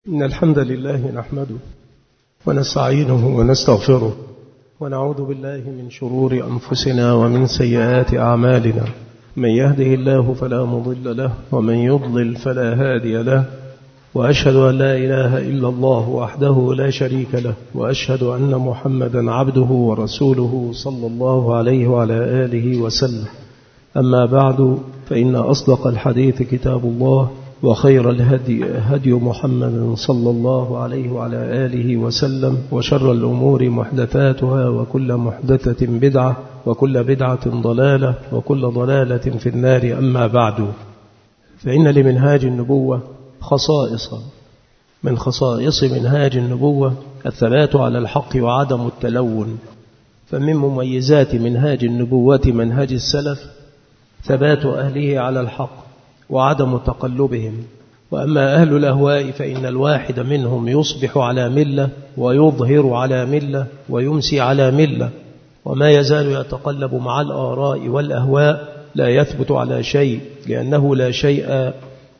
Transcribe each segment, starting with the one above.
إن الحمد لله نحمده ونستعينه ونستغفره ونعوذ بالله من شرور أنفسنا ومن سيئات أعمالنا. من يهده الله فلا مضل له ومن يضلل فلا هادي له، وأشهد أن لا إله إلا الله وحده لا شريك له، وأشهد أن محمدا عبده ورسوله صلى الله عليه وعلى آله وسلم. أما بعد، فإن أصدق الحديث كتاب الله، وخير الهدي هدي محمد صلى الله عليه وعلى آله وسلم، وشر الأمور محدثاتها، وكل محدثة بدعة، وكل بدعة ضلالة، وكل ضلالة في النار. أما بعد، فإن لمنهاج النبوة خصائص. من خصائص منهاج النبوة الثبات على الحق وعدم التلون. فمن مميزات منهاج النبوة منهج السلف ثبات أهله على الحق وعدم تقلبهم. وأما أهل الأهواء فإن الواحد منهم يصبح على ملة ويظهر على ملة ويمسي على ملة، وما يزال يتقلب مع الآراء والأهواء، لا يثبت على شيء، لأنه لا شيء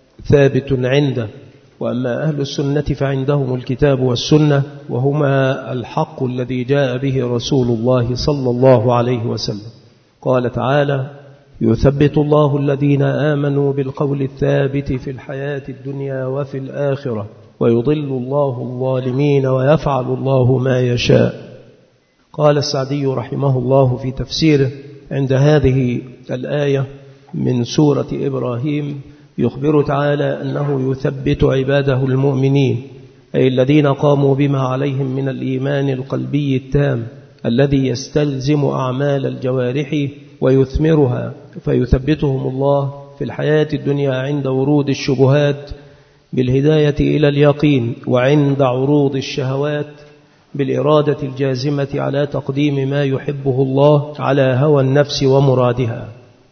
ثابت عنده. وأما أهل السنة فعندهم الكتاب والسنة، وهما الحق الذي جاء به رسول الله صلى الله عليه وسلم. قال تعالى: يثبت الله الذين آمنوا بالقول الثابت في الحياة الدنيا وفي الآخرة، ويضل الله الظالمين ويفعل الله ما يشاء. قال السعدي رحمه الله في تفسيره عند هذه الآية من سورة إبراهيم، يخبر تعالى أنه يثبت عباده المؤمنين، أي الذين قاموا بما عليهم من الإيمان القلبي التام الذي يستلزم أعمال الجوارح ويثمرها، فيثبتهم الله في الحياة الدنيا عند ورود الشبهات بالهداية إلى اليقين، وعند عروض الشهوات بالإرادة الجازمة على تقديم ما يحبه الله على هوى النفس ومرادها.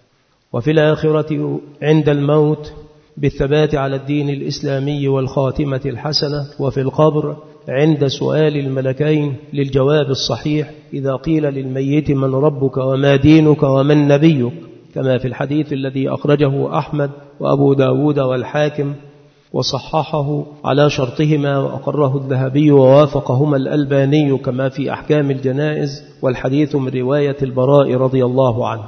وفي الآخرة عند الموت بالثبات على الدين الإسلامي والخاتمة الحسنة. وفي القبر عند سؤال الملكين للجواب الصحيح إذا قيل للميت: من ربك وما دينك ومن نبيك، كما في الحديث الذي أخرجه أحمد وأبو داود والحاكم وصححه على شرطهما، وأقره الذهبي ووافقهما الألباني، كما في أحكام الجنائز، والحديث من رواية البراء رضي الله عنه.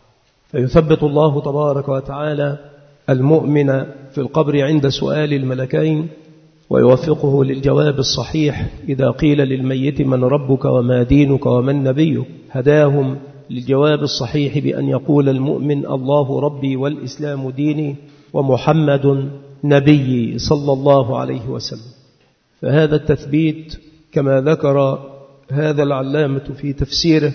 فيثبت الله تبارك وتعالى المؤمن في القبر عند سؤال الملكين، ويوفقه للجواب الصحيح إذا قيل للميت: من ربك وما دينك ومن نبيك، هداهم للجواب الصحيح بأن يقول المؤمن: الله ربي والإسلام ديني ومحمد نبي صلى الله عليه وسلم. فهذا التثبيت كما ذكر هذا العلامة في تفسيره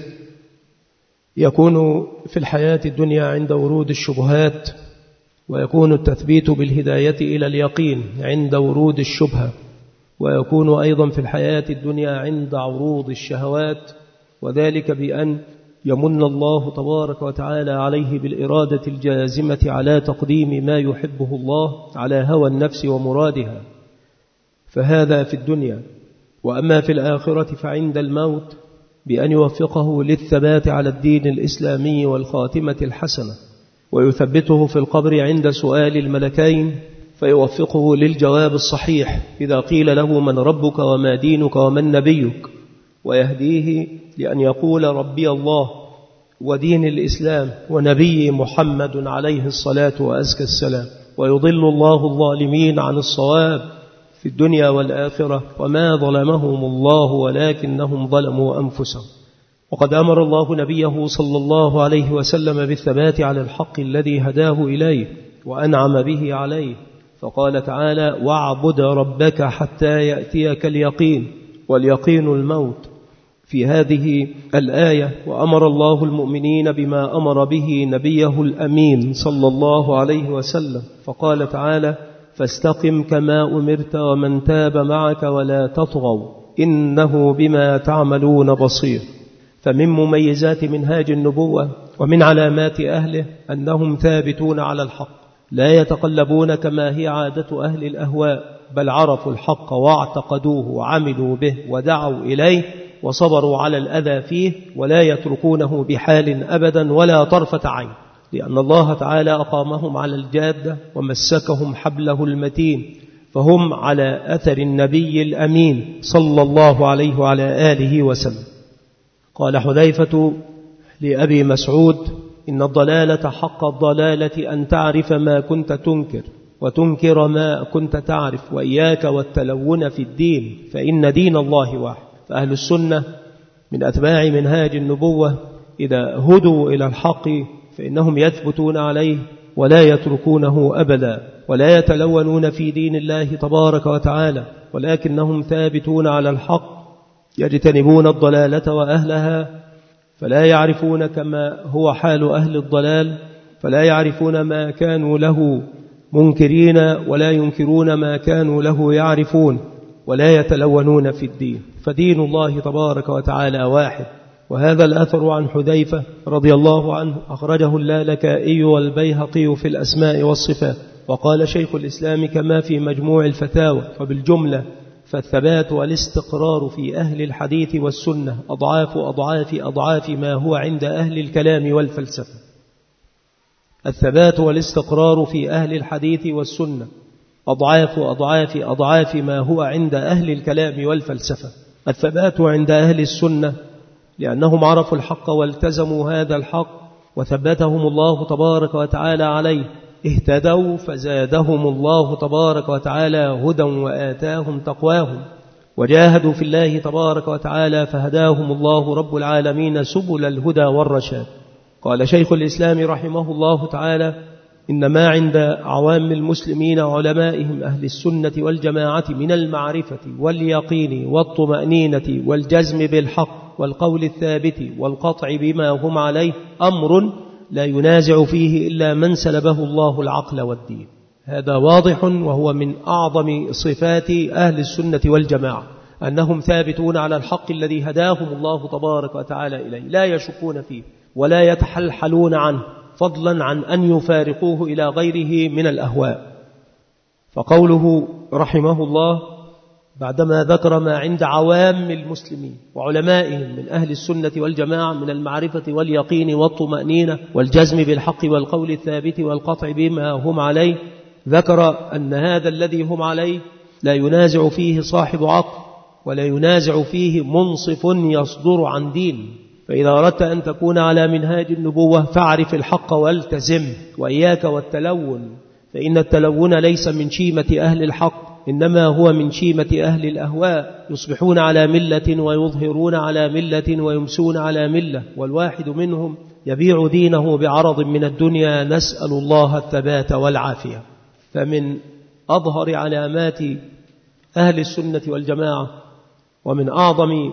يكون في الحياة الدنيا عند ورود الشبهات، ويكون التثبيت بالهداية إلى اليقين عند ورود الشبهة، ويكون أيضا في الحياة الدنيا عند عروض الشهوات، وذلك بأن يمن الله تبارك وتعالى عليه بالإرادة الجازمة على تقديم ما يحبه الله على هوى النفس ومرادها. فهذا في الدنيا. وأما في الآخرة فعند الموت بأن يوفقه للثبات على الدين الإسلامي والخاتمة الحسنة، ويثبته في القبر عند سؤال الملكين، فيوفقه للجواب الصحيح إذا قيل له: من ربك وما دينك ومن نبيك، ويهديه لأن يقول: ربي الله ودين الإسلام ونبي محمد عليه الصلاة وأزكى السلام. ويضل الله الظالمين عن الصواب في الدنيا والآخرة، وما ظلمهم الله ولكنهم ظلموا أنفسهم. وقد أمر الله نبيه صلى الله عليه وسلم بالثبات على الحق الذي هداه إليه وأنعم به عليه، فقال تعالى: واعبد ربك حتى يأتيك اليقين، واليقين الموت في هذه الآية. وأمر الله المؤمنين بما أمر به نبيه الأمين صلى الله عليه وسلم، فقال تعالى: فاستقم كما أمرت ومن تاب معك ولا تطغوا إنه بما تعملون بصير. فمن مميزات منهاج النبوة ومن علامات أهله أنهم ثابتون على الحق، لا يتقلبون كما هي عادة أهل الأهواء، بل عرفوا الحق واعتقدوه وعملوا به ودعوا إليه وصبروا على الأذى فيه، ولا يتركونه بحال أبدا ولا طرفة عين، لأن الله تعالى أقامهم على الجادة ومسكهم حبله المتين، فهم على أثر النبي الأمين صلى الله عليه وعلى آله وسلم. قال حذيفة لأبي مسعود: إن الضلالة حق الضلالة أن تعرف ما كنت تنكر وتنكر ما كنت تعرف، وإياك والتلون في الدين فإن دين الله واحد. فأهل السنة من أتباع منهاج النبوة إذا هدوا إلى الحق فإنهم يثبتون عليه ولا يتركونه أبدا، ولا يتلونون في دين الله تبارك وتعالى، ولكنهم ثابتون على الحق يجتنبون الضلالة وأهلها، فلا يعرفون كما هو حال أهل الضلال، فلا يعرفون ما كانوا له منكرين ولا ينكرون ما كانوا له يعرفون، ولا يتلونون في الدين، فدين الله تبارك وتعالى واحد. وهذا الأثر عن حذيفة رضي الله عنه أخرجه اللالكائي والبيهقي في الأسماء والصفات. وقال شيخ الإسلام كما في مجموع الفتاوى: وبالجملة فالثبات والاستقرار في أهل الحديث والسنة أضعاف أضعاف أضعاف ما هو عند أهل الكلام والفلسفة. الثبات والاستقرار في أهل الحديث والسنة أضعاف أضعاف أضعاف ما هو عند أهل الكلام والفلسفة. الثبات عند أهل السنة لأنهم عرفوا الحق والتزموا هذا الحق وثبتهم الله تبارك وتعالى عليه، اهتدوا فزادهم الله تبارك وتعالى هدى وآتاهم تقواهم، وجاهدوا في الله تبارك وتعالى فهداهم الله رب العالمين سبل الهدى والرشاد. قال شيخ الإسلام رحمه الله تعالى: إن ما عند عوام المسلمين علمائهم أهل السنة والجماعة من المعرفة واليقين والطمأنينة والجزم بالحق والقول الثابت والقطع بما هم عليه أمر لا ينازع فيه إلا من سلبه الله العقل والدين. هذا واضح، وهو من أعظم صفات أهل السنة والجماعة أنهم ثابتون على الحق الذي هداهم الله تبارك وتعالى إليه، لا يشكون فيه ولا يتحلحلون عنه، فضلا عن أن يفارقوه إلى غيره من الأهواء. فقوله رحمه الله بعدما ذكر ما عند عوام المسلمين وعلمائهم من أهل السنة والجماعة من المعرفة واليقين والطمأنينة والجزم بالحق والقول الثابت والقطع بما هم عليه، ذكر أن هذا الذي هم عليه لا ينازع فيه صاحب عقل ولا ينازع فيه منصف يصدر عن دين. فإذا أردت أن تكون على منهاج النبوة فاعرف الحق والتزم، وإياك والتلون، فإن التلون ليس من شيمة أهل الحق، إنما هو من شيمة أهل الأهواء، يصبحون على ملة ويظهرون على ملة ويمسون على ملة، والواحد منهم يبيع دينه بعرض من الدنيا، نسأل الله الثبات والعافية. فمن أظهر علامات أهل السنة والجماعة ومن أعظم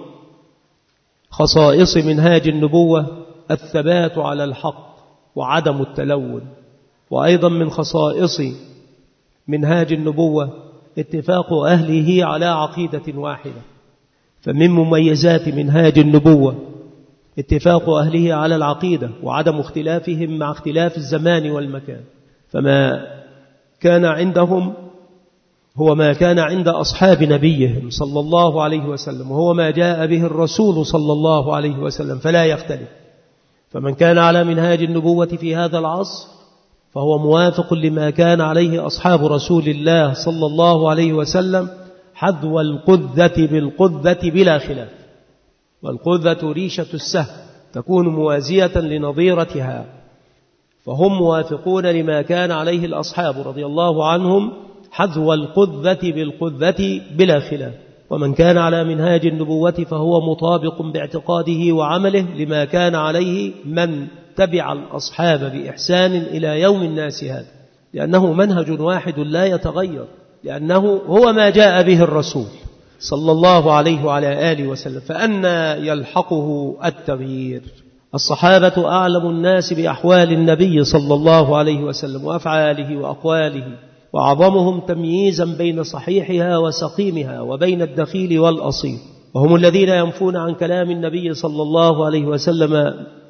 خصائص منهاج النبوة الثبات على الحق وعدم التلون. وأيضا من خصائص منهاج النبوة اتفاق أهله على عقيدة واحدة. فمن مميزات منهاج النبوة اتفاق أهله على العقيدة وعدم اختلافهم مع اختلاف الزمان والمكان. فما كان عندهم هو ما كان عند أصحاب نبيهم صلى الله عليه وسلم، وهو ما جاء به الرسول صلى الله عليه وسلم، فلا يختلف. فمن كان على منهاج النبوة في هذا العصر فهو موافق لما كان عليه أصحاب رسول الله صلى الله عليه وسلم، حذو القذة بالقذة بلا خلاف. والقذة ريشة السهم تكون موازية لنظيرتها، فهم موافقون لما كان عليه الأصحاب رضي الله عنهم حذو القذة بالقذة بلا خلاف. ومن كان على منهاج النبوة فهو مطابق باعتقاده وعمله لما كان عليه من تبع الأصحاب بإحسان إلى يوم الناس هذا، لأنه منهج واحد لا يتغير، لأنه هو ما جاء به الرسول صلى الله عليه وعلى آله وسلم، فأنى يلحقه التغيير. الصحابة أعلم الناس بأحوال النبي صلى الله عليه وسلم وأفعاله وأقواله، وأعظمهم تمييزا بين صحيحها وسقيمها وبين الدخيل والأصيل، وهم الذين ينفون عن كلام النبي صلى الله عليه وسلم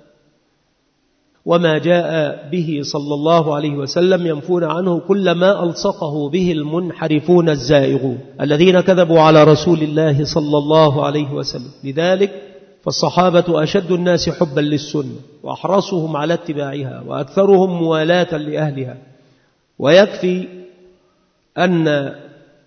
وما جاء به صلى الله عليه وسلم، ينفون عنه كل ما ألصقه به المنحرفون الزائغون الذين كذبوا على رسول الله صلى الله عليه وسلم. لذلك فالصحابة أشد الناس حبا للسنة وأحرصهم على اتباعها وأكثرهم موالاة لأهلها. ويكفي أن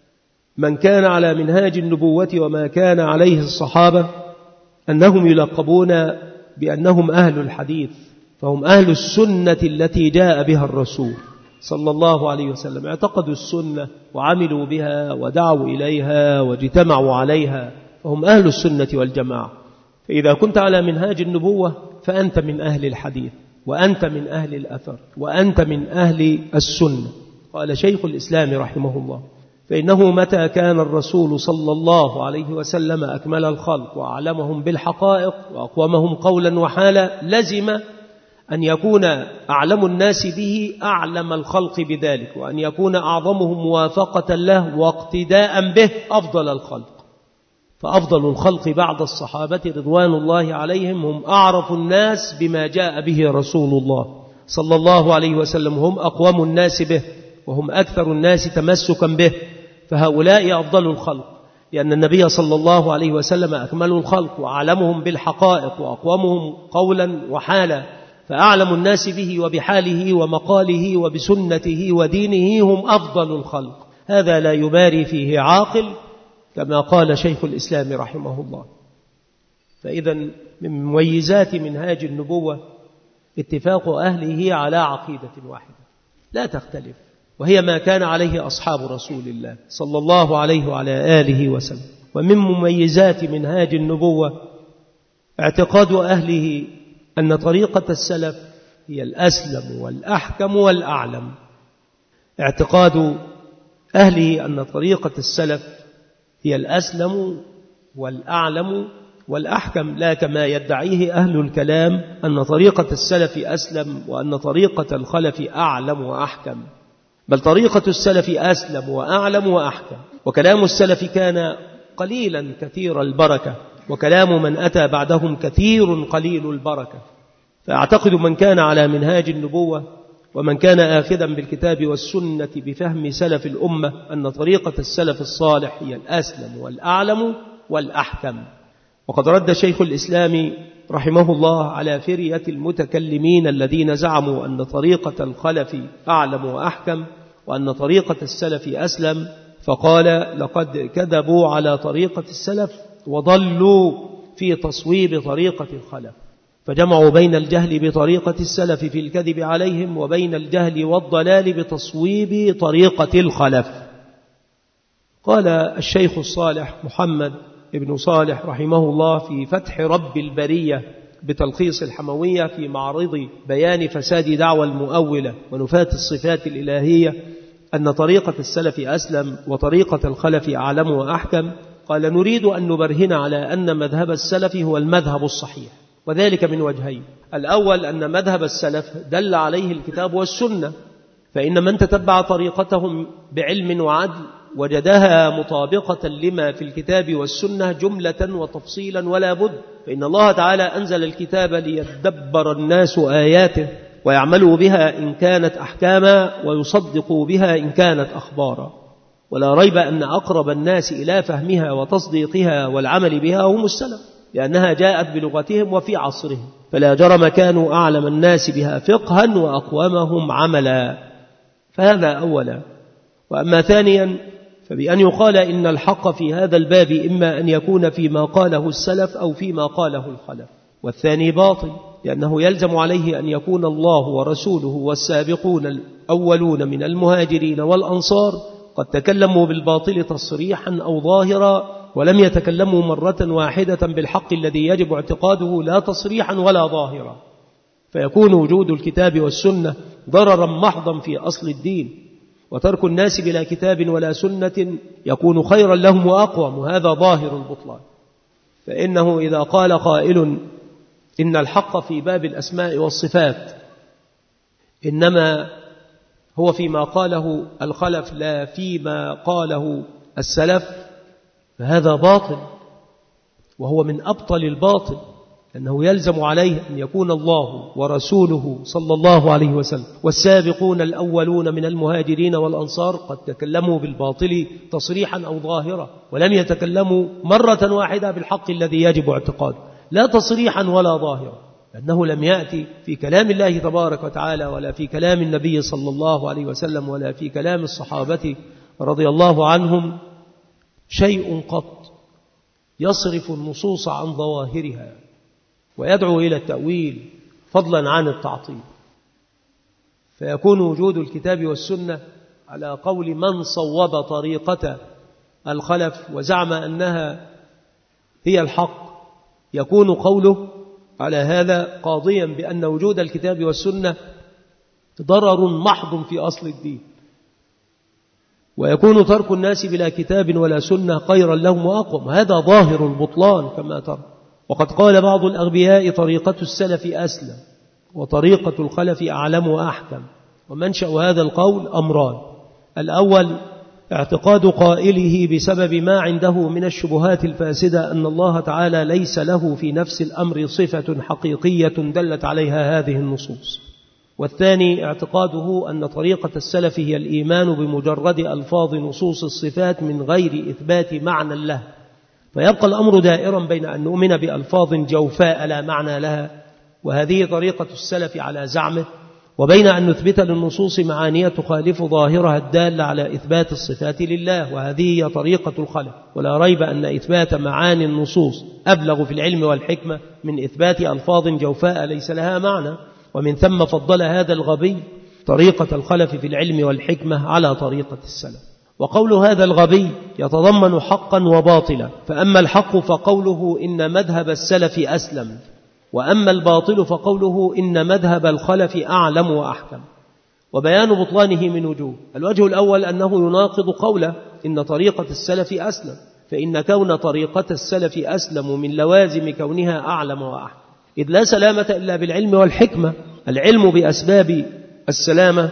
من كان على منهاج النبوة وما كان عليه الصحابة أنهم يلقبون بأنهم أهل الحديث، فهم أهل السنة التي جاء بها الرسول صلى الله عليه وسلم، اعتقدوا السنة وعملوا بها ودعوا إليها واجتمعوا عليها، فهم أهل السنة والجماعة. فإذا كنت على منهاج النبوة فأنت من أهل الحديث، وأنت من أهل الأثر، وأنت من أهل السنة. قال شيخ الإسلام رحمه الله: فإنه متى كان الرسول صلى الله عليه وسلم أكمل الخلق وأعلمهم بالحقائق وأقومهم قولا وحالا، لزم أن يكون أعلم الناس به أعلم الخلق بذلك، وأن يكون أعظمهم موافقة له واقتداء به أفضل الخلق. فأفضل الخلق بعد الصحابة رضوان الله عليهم هم أعرف الناس بما جاء به رسول الله صلى الله عليه وسلم، هم أقوم الناس به وهم أكثر الناس تمسكا به، فهؤلاء أفضل الخلق، لأن النبي صلى الله عليه وسلم أكمل الخلق وأعلمهم بالحقائق وأقومهم قولا وحالا، فأعلم الناس به وبحاله ومقاله وبسنته ودينه هم أفضل الخلق. هذا لا يباري فيه عاقل كما قال شيخ الإسلام رحمه الله. فإذا من مميزات منهاج النبوة اتفاق أهله على عقيدة واحدة لا تختلف، وهي ما كان عليه أصحاب رسول الله صلى الله عليه وعلى آله وسلم. ومن مميزات منهاج النبوة اعتقاد أهله أن طريقة السلف هي الأسلم والأحكم والأعلم. اعتقاد أهله أن طريقة السلف هي الأسلم والأعلم والأحكم، لا كما يدعيه أهل الكلام أن طريقة السلف أسلم وأن طريقة الخلف أعلم وأحكم، بل طريقة السلف أسلم وأعلم وأحكم. وكلام السلف كان قليلا كثير البركة، وكلام من أتى بعدهم كثير قليل البركة. فأعتقد من كان على منهاج النبوة ومن كان آخذا بالكتاب والسنة بفهم سلف الأمة أن طريقة السلف الصالح هي الأسلم والأعلم والأحكم. وقد رد شيخ الإسلام رحمه الله على فرية المتكلمين الذين زعموا أن طريقة الخلف أعلم وأحكم وأن طريقة السلف أسلم، فقال: لقد كذبوا على طريقة السلف وضلوا في تصويب طريقة الخلف، فجمعوا بين الجهل بطريقة السلف في الكذب عليهم وبين الجهل والضلال بتصويب طريقة الخلف. قال الشيخ الصالح محمد ابن صالح رحمه الله في فتح رب البرية بتلخيص الحموية في معرض بيان فساد دعوى المؤولة ونفاة الصفات الإلهية أن طريقة السلف أسلم وطريقة الخلف أعلم وأحكم. قال: نريد أن نبرهن على أن مذهب السلف هو المذهب الصحيح، وذلك من وجهين: الأول أن مذهب السلف دل عليه الكتاب والسنة، فإن من تتبع طريقتهم بعلم وعدل وجدها مطابقة لما في الكتاب والسنة جملة وتفصيلا ولا بد، فإن الله تعالى أنزل الكتاب ليدبر الناس آياته ويعملوا بها إن كانت أحكاما ويصدقوا بها إن كانت أخبارا. ولا ريب أن أقرب الناس إلى فهمها وتصديقها والعمل بها هم السلف، لأنها جاءت بلغتهم وفي عصرهم، فلا جرم كانوا أعلم الناس بها فقها وأقومهم عملا. فهذا أولا. وأما ثانيا فبأن يقال إن الحق في هذا الباب إما أن يكون فيما قاله السلف أو فيما قاله الخلف، والثاني باطل، لأنه يلزم عليه أن يكون الله ورسوله والسابقون الأولون من المهاجرين والأنصار قد تكلموا بالباطل تصريحا أو ظاهرا، ولم يتكلموا مرة واحدة بالحق الذي يجب اعتقاده لا تصريحا ولا ظاهرا، فيكون وجود الكتاب والسنة ضررا محضا في أصل الدين، وترك الناس بلا كتاب ولا سنة يكون خيرا لهم وأقوم، وهذا ظاهر البطلان. فإنه إذا قال قائل إن الحق في باب الأسماء والصفات إنما هو فيما قاله الخلف لا فيما قاله السلف، فهذا باطل، وهو من أبطل الباطل، لأنه يلزم عليه أن يكون الله ورسوله صلى الله عليه وسلم والسابقون الأولون من المهاجرين والأنصار قد تكلموا بالباطل تصريحا أو ظاهرا، ولم يتكلموا مرة واحدة بالحق الذي يجب اعتقاده لا تصريحا ولا ظاهرا، لأنه لم يأتي في كلام الله تبارك وتعالى ولا في كلام النبي صلى الله عليه وسلم ولا في كلام الصحابة رضي الله عنهم شيء قط يصرف النصوص عن ظواهرها ويدعو إلى التأويل فضلا عن التعطيل، فيكون وجود الكتاب والسنة على قول من صوب طريقة الخلف وزعم أنها هي الحق، يكون قوله على هذا قاضيا بأن وجود الكتاب والسنة ضرر محض في أصل الدين، ويكون ترك الناس بلا كتاب ولا سنة خيرا لهم وأقوم. هذا ظاهر البطلان كما ترى. وقد قال بعض الأغبياء طريقة السلف أسلم وطريقة الخلف أعلم وأحكم. ومنشأ هذا القول أمران: الأول اعتقاد قائله بسبب ما عنده من الشبهات الفاسدة أن الله تعالى ليس له في نفس الأمر صفة حقيقية دلت عليها هذه النصوص. والثاني اعتقاده أن طريقة السلف هي الإيمان بمجرد ألفاظ نصوص الصفات من غير إثبات معنى له، فيبقى الأمر دائرا بين أن نؤمن بألفاظ جوفاء لا معنى لها، وهذه طريقة السلف على زعمه، وبين أن نثبت للنصوص معانية تخالف ظاهرها الدالة على إثبات الصفات لله، وهذه هي طريقة الخلف. ولا ريب أن إثبات معاني النصوص أبلغ في العلم والحكمة من إثبات ألفاظ جوفاء ليس لها معنى، ومن ثم فضل هذا الغبي طريقة الخلف في العلم والحكمة على طريقة السلف. وقول هذا الغبي يتضمن حقا وباطلا، فأما الحق فقوله إن مذهب السلف أسلم، وأما الباطل فقوله إن مذهب الخلف أعلم وأحكم. وبيان بطلانه من وجوه: الوجه الأول أنه يناقض قوله إن طريقة السلف أسلم، فإن كون طريقة السلف أسلم من لوازم كونها أعلم وأحكم، إذ لا سلامة إلا بالعلم والحكمة. العلم بأسباب السلامة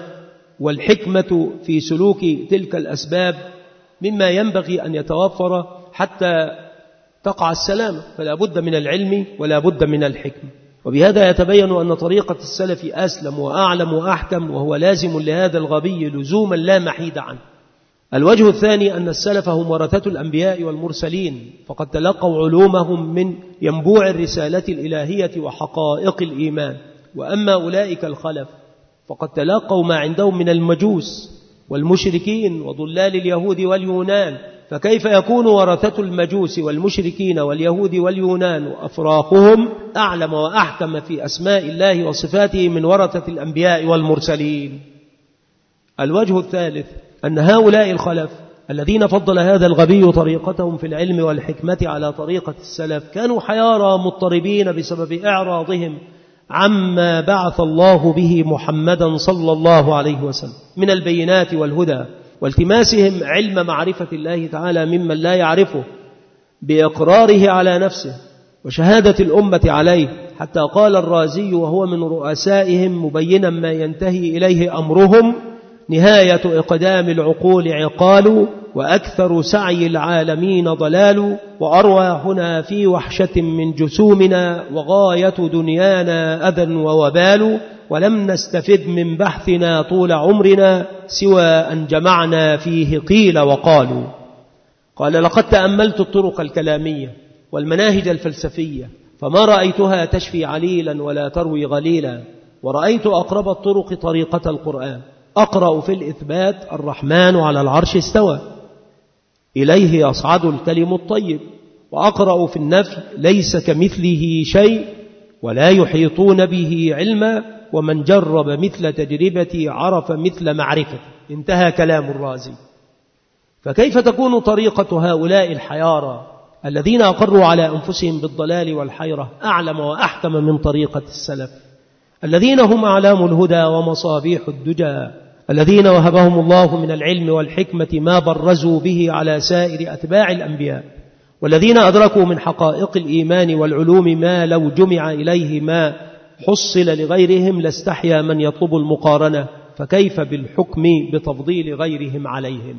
والحكمة في سلوك تلك الأسباب مما ينبغي أن يتوفر حتى تقع السلامة، فلا بد من العلم ولا بد من الحكمة. وبهذا يتبين أن طريقة السلف أسلم وأعلم وأحكم، وهو لازم لهذا الغبي لزوما لا محيد عنه. الوجه الثاني أن السلف هم ورثة الأنبياء والمرسلين، فقد تلقوا علومهم من ينبوع الرسالة الإلهية وحقائق الإيمان. وأما أولئك الخلف فقد تلقوا ما عندهم من المجوس والمشركين وضلال اليهود واليونان، فكيف يكون ورثة المجوس والمشركين واليهود واليونان وأفراقهم أعلم وأحكم في أسماء الله وصفاته من ورثة الأنبياء والمرسلين؟ الوجه الثالث أن هؤلاء الخلف الذين فضل هذا الغبي طريقتهم في العلم والحكمة على طريقة السلف كانوا حيارى مضطربين بسبب إعراضهم عما بعث الله به محمدا صلى الله عليه وسلم من البينات والهدى، والتماسهم علم معرفة الله تعالى ممن لا يعرفه بإقراره على نفسه وشهادة الأمة عليه، حتى قال الرازي وهو من رؤسائهم مبينا ما ينتهي إليه أمرهم: نهاية إقدام العقول عقال، وأكثر سعي العالمين ضلال، وأرواحنا في وحشة من جسومنا، وغاية دنيانا أذى ووبال، ولم نستفد من بحثنا طول عمرنا سوى أن جمعنا فيه قيل وقالوا. قال: لقد تأملت الطرق الكلامية والمناهج الفلسفية فما رأيتها تشفي عليلا ولا تروي غليلا، ورأيت أقرب الطرق طريقة القرآن. أقرأ في الإثبات: الرحمن على العرش استوى، إليه يصعد الكلم الطيب. وأقرأ في النفي: ليس كمثله شيء ولا يحيطون به علما، ومن جرب مثل تجربتي عرف مثل معرفة. انتهى كلام الرازي. فكيف تكون طريقة هؤلاء الحيارى الذين أقروا على أنفسهم بالضلال والحيرة أعلم وأحكم من طريقة السلف الذين هم أعلام الهدى ومصابيح الدجى، الذين وهبهم الله من العلم والحكمة ما برزوا به على سائر أتباع الأنبياء، والذين أدركوا من حقائق الإيمان والعلوم ما لو جمع إليه ما حصل لغيرهم لاستحيا من يطلب المقارنة، فكيف بالحكم بتفضيل غيرهم عليهم؟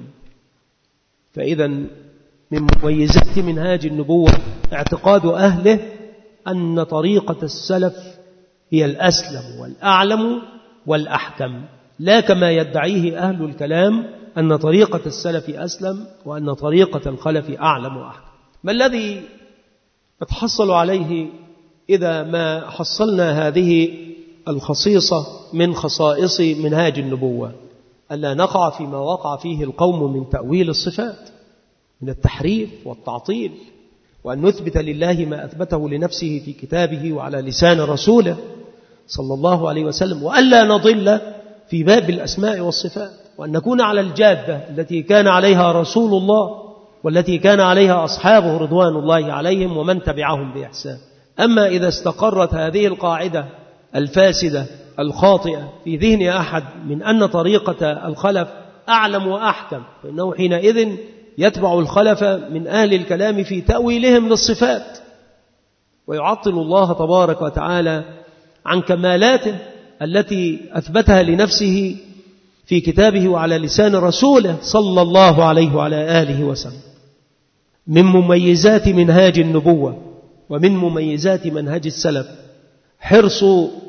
فإذا من مميزات منهاج النبوة اعتقاد أهله أن طريقة السلف هي الأسلم والأعلم والأحكم، لا كما يدعيه أهل الكلام أن طريقة السلف أسلم وأن طريقة الخلف أعلم وأحكم. ما الذي نتحصل عليه إذا ما حصلنا هذه الخصيصة من خصائص منهاج النبوة؟ ألا نقع فيما وقع فيه القوم من تأويل الصفات، من التحريف والتعطيل، وأن نثبت لله ما أثبته لنفسه في كتابه وعلى لسان رسوله صلى الله عليه وسلم، وألا نضل في باب الأسماء والصفات، وأن نكون على الجادة التي كان عليها رسول الله والتي كان عليها أصحابه رضوان الله عليهم ومن تبعهم بإحسان. أما إذا استقرت هذه القاعدة الفاسدة الخاطئة في ذهن أحد من أن طريقة الخلف أعلم وأحكم، فإنه حينئذ يتبع الخلف من أهل الكلام في تأويلهم للصفات، ويعطل الله تبارك وتعالى عن كمالاته التي أثبتها لنفسه في كتابه وعلى لسان رسوله صلى الله عليه وعلى آله وسلم. من مميزات منهاج النبوة ومن مميزات منهج السلف حرص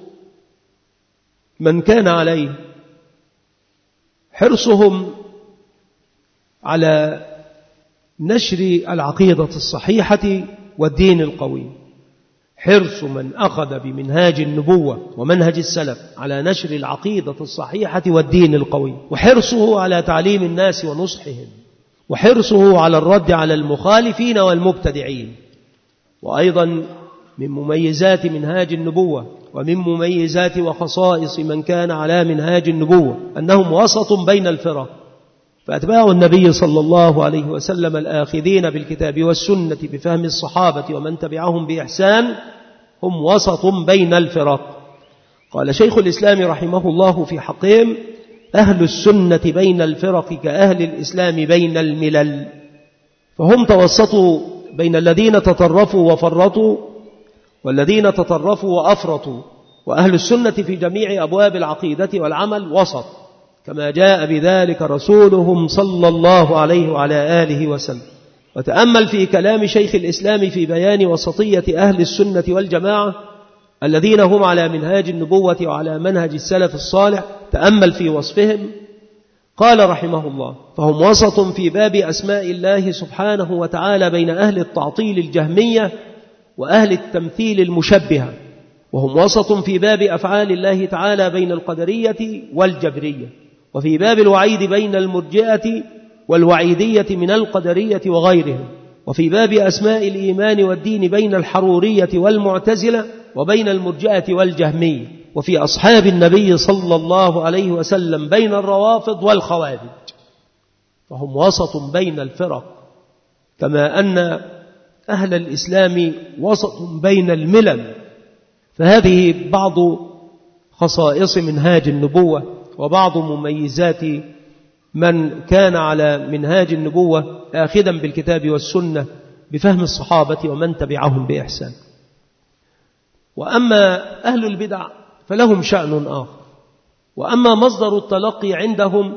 من كان عليه، حرصهم على نشر العقيدة الصحيحة والدين القويم، حرص من أخذ بمنهاج النبوة ومنهج السلف على نشر العقيدة الصحيحة والدين القويم، وحرصه على تعليم الناس ونصحهم، وحرصه على الرد على المخالفين والمبتدعين. وأيضا من مميزات منهاج النبوة ومن مميزات وخصائص من كان على منهاج النبوة أنهم وسط بين الفرق، فأتباع النبي صلى الله عليه وسلم الآخذين بالكتاب والسنة بفهم الصحابة ومن تبعهم بإحسان هم وسط بين الفرق. قال شيخ الإسلام رحمه الله في حقهم: أهل السنة بين الفرق كأهل الإسلام بين الملل، فهم توسطوا بين الذين تطرفوا وفرطوا والذين تطرفوا وأفرطوا، وأهل السنة في جميع أبواب العقيدة والعمل وسط، كما جاء بذلك رسولهم صلى الله عليه وعلى آله وسلم. وتأمل في كلام شيخ الإسلام في بيان وسطية أهل السنة والجماعة الذين هم على منهاج النبوة وعلى منهج السلف الصالح، تأمل في وصفهم. قال رحمه الله: فهم وسط في باب أسماء الله سبحانه وتعالى بين أهل التعطيل الجهمية وأهل التمثيل المشبهة، وهم وسط في باب أفعال الله تعالى بين القدرية والجبرية، وفي باب الوعيد بين المرجئة والوعيدية من القدرية وغيرهم، وفي باب أسماء الإيمان والدين بين الحرورية والمعتزلة وبين المرجئة والجهمية، وفي أصحاب النبي صلى الله عليه وسلم بين الروافض والخوارج. فهم وسط بين الفرق، كما أن أهل الإسلام وسط بين الملل. فهذه بعض خصائص منهاج النبوة وبعض مميزات من كان على منهاج النبوة آخذا بالكتاب والسنة بفهم الصحابة ومن تبعهم بإحسان. وأما أهل البدع فلهم شأن آخر. وأما مصدر التلقي عندهم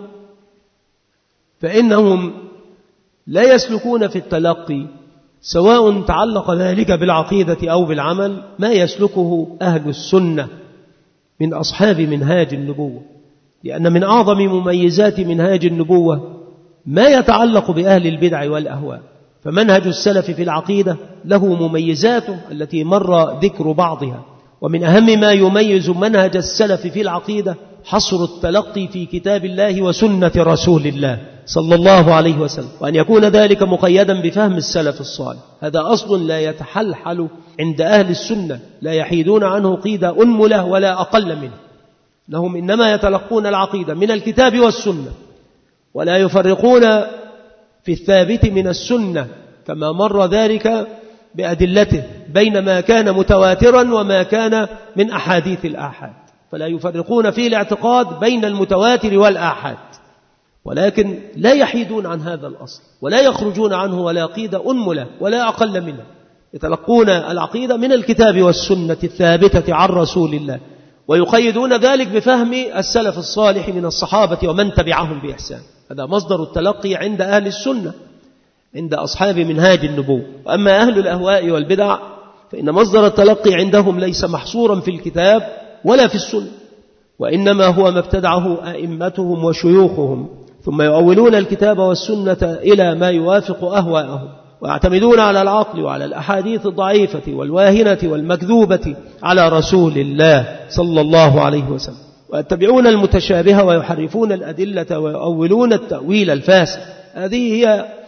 فإنهم لا يسلكون في التلقي، سواء تعلق ذلك بالعقيدة أو بالعمل، ما يسلكه أهل السنة من أصحاب منهاج النبوة، لأن من أعظم مميزات منهاج النبوة ما يتعلق بأهل البدع والأهواء. فمنهج السلف في العقيدة له مميزاته التي مر ذكر بعضها، ومن أهم ما يميز منهج السلف في العقيدة حصر التلقي في كتاب الله وسنة رسول الله صلى الله عليه وسلم، وأن يكون ذلك مقيدا بفهم السلف الصالح. هذا أصل لا يتحلحل عند أهل السنة، لا يحيدون عنه قيد أنملة ولا أقل منه. لهم إنما يتلقون العقيدة من الكتاب والسنة، ولا يفرقون في الثابت من السنة كما مر ذلك بأدلته بين ما كان متواترا وما كان من أحاديث الآحاد، فلا يفرقون في الاعتقاد بين المتواتر والآحاد، ولكن لا يحيدون عن هذا الأصل ولا يخرجون عنه ولا قيد أنملة ولا أقل منه. يتلقون العقيدة من الكتاب والسنة الثابتة عن رسول الله، ويقيدون ذلك بفهم السلف الصالح من الصحابة ومن تبعهم بإحسان. هذا مصدر التلقي عند أهل السنة، عند أصحاب منهاج النبوة. وأما أهل الأهواء والبدع فإن مصدر التلقي عندهم ليس محصورا في الكتاب ولا في السنة، وإنما هو ما ابتدعه أئمتهم وشيوخهم، ثم يؤولون الكتاب والسنة إلى ما يوافق أهواءهم، ويعتمدون على العقل وعلى الأحاديث الضعيفة والواهنة والمكذوبة على رسول الله صلى الله عليه وسلم، ويتبعون المتشابه ويحرفون الأدلة ويؤولون التأويل الفاسد. هذه هي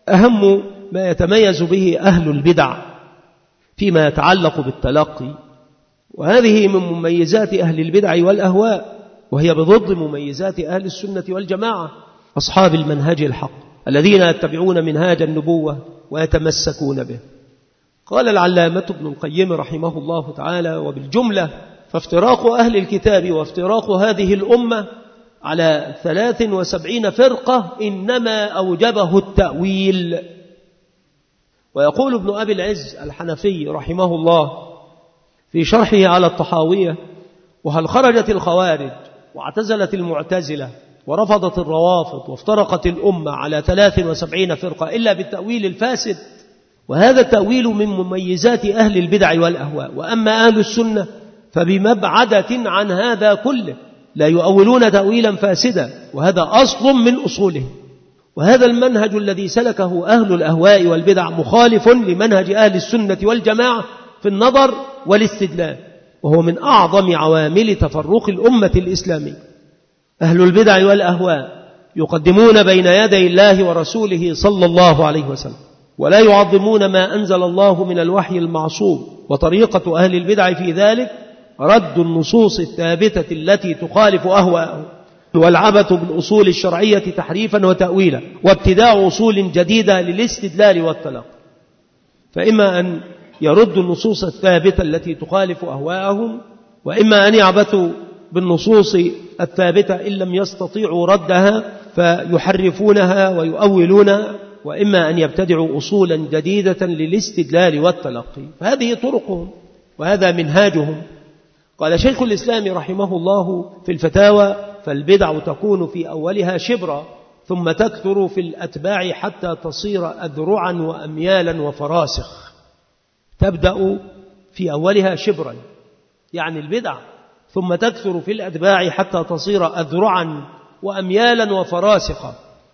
أهم ما يتميز به أهل البدع فيما يتعلق بالتلقي، وهذه من مميزات أهل البدع والأهواء، وهي بضد مميزات أهل السنة والجماعة أصحاب المنهج الحق الذين يتبعون منهاج النبوة ويتمسكون به. قال العلامة ابن القيم رحمه الله تعالى: وبالجملة فافتراق أهل الكتاب وافتراق هذه الأمة على 73 فرقة إنما أوجبه التأويل. ويقول ابن أبي العز الحنفي رحمه الله في شرحه على الطحاوية: وهل خرجت الخوارج واعتزلت المعتزلة ورفضت الروافض وافترقت الأمة على 73 فرقة إلا بالتأويل الفاسد؟ وهذا التأويل من مميزات أهل البدع والأهواء. وأما أهل السنة فبمبعدة عن هذا كله، لا يؤولون تأويلا فاسدا، وهذا أصل من أصولهم. وهذا المنهج الذي سلكه أهل الأهواء والبدع مخالف لمنهج أهل السنة والجماعة في النظر والاستدلال، وهو من أعظم عوامل تفرق الأمة الإسلامية. أهل البدع والأهواء يقدمون بين يدي الله ورسوله صلى الله عليه وسلم، ولا يعظمون ما أنزل الله من الوحي المعصوم. وطريقة أهل البدع في ذلك رد النصوص الثابتة التي تخالف أهواءهم، والعبث بالأصول الشرعية تحريفا وتأويلا، وابتداع أصول جديدة للاستدلال والتلقي. فإما أن يردوا النصوص الثابتة التي تخالف أهواءهم، وإما أن يعبثوا بالنصوص الثابتة إن لم يستطيعوا ردها فيحرفونها ويؤولونها، وإما أن يبتدعوا أصولا جديدة للاستدلال والتلقي. فهذه طرقهم وهذا منهاجهم. قال شيخ الإسلام رحمه الله في الفتاوى: فالبدع تكون في أولها شبرا ثم تكثر في الأتباع حتى تصير أذرعا وأميالا وفراسخ. تبدأ في أولها شبرا يعني البدع، ثم تكثر في الأتباع حتى تصير أذرعا وأميالا وفراسخا.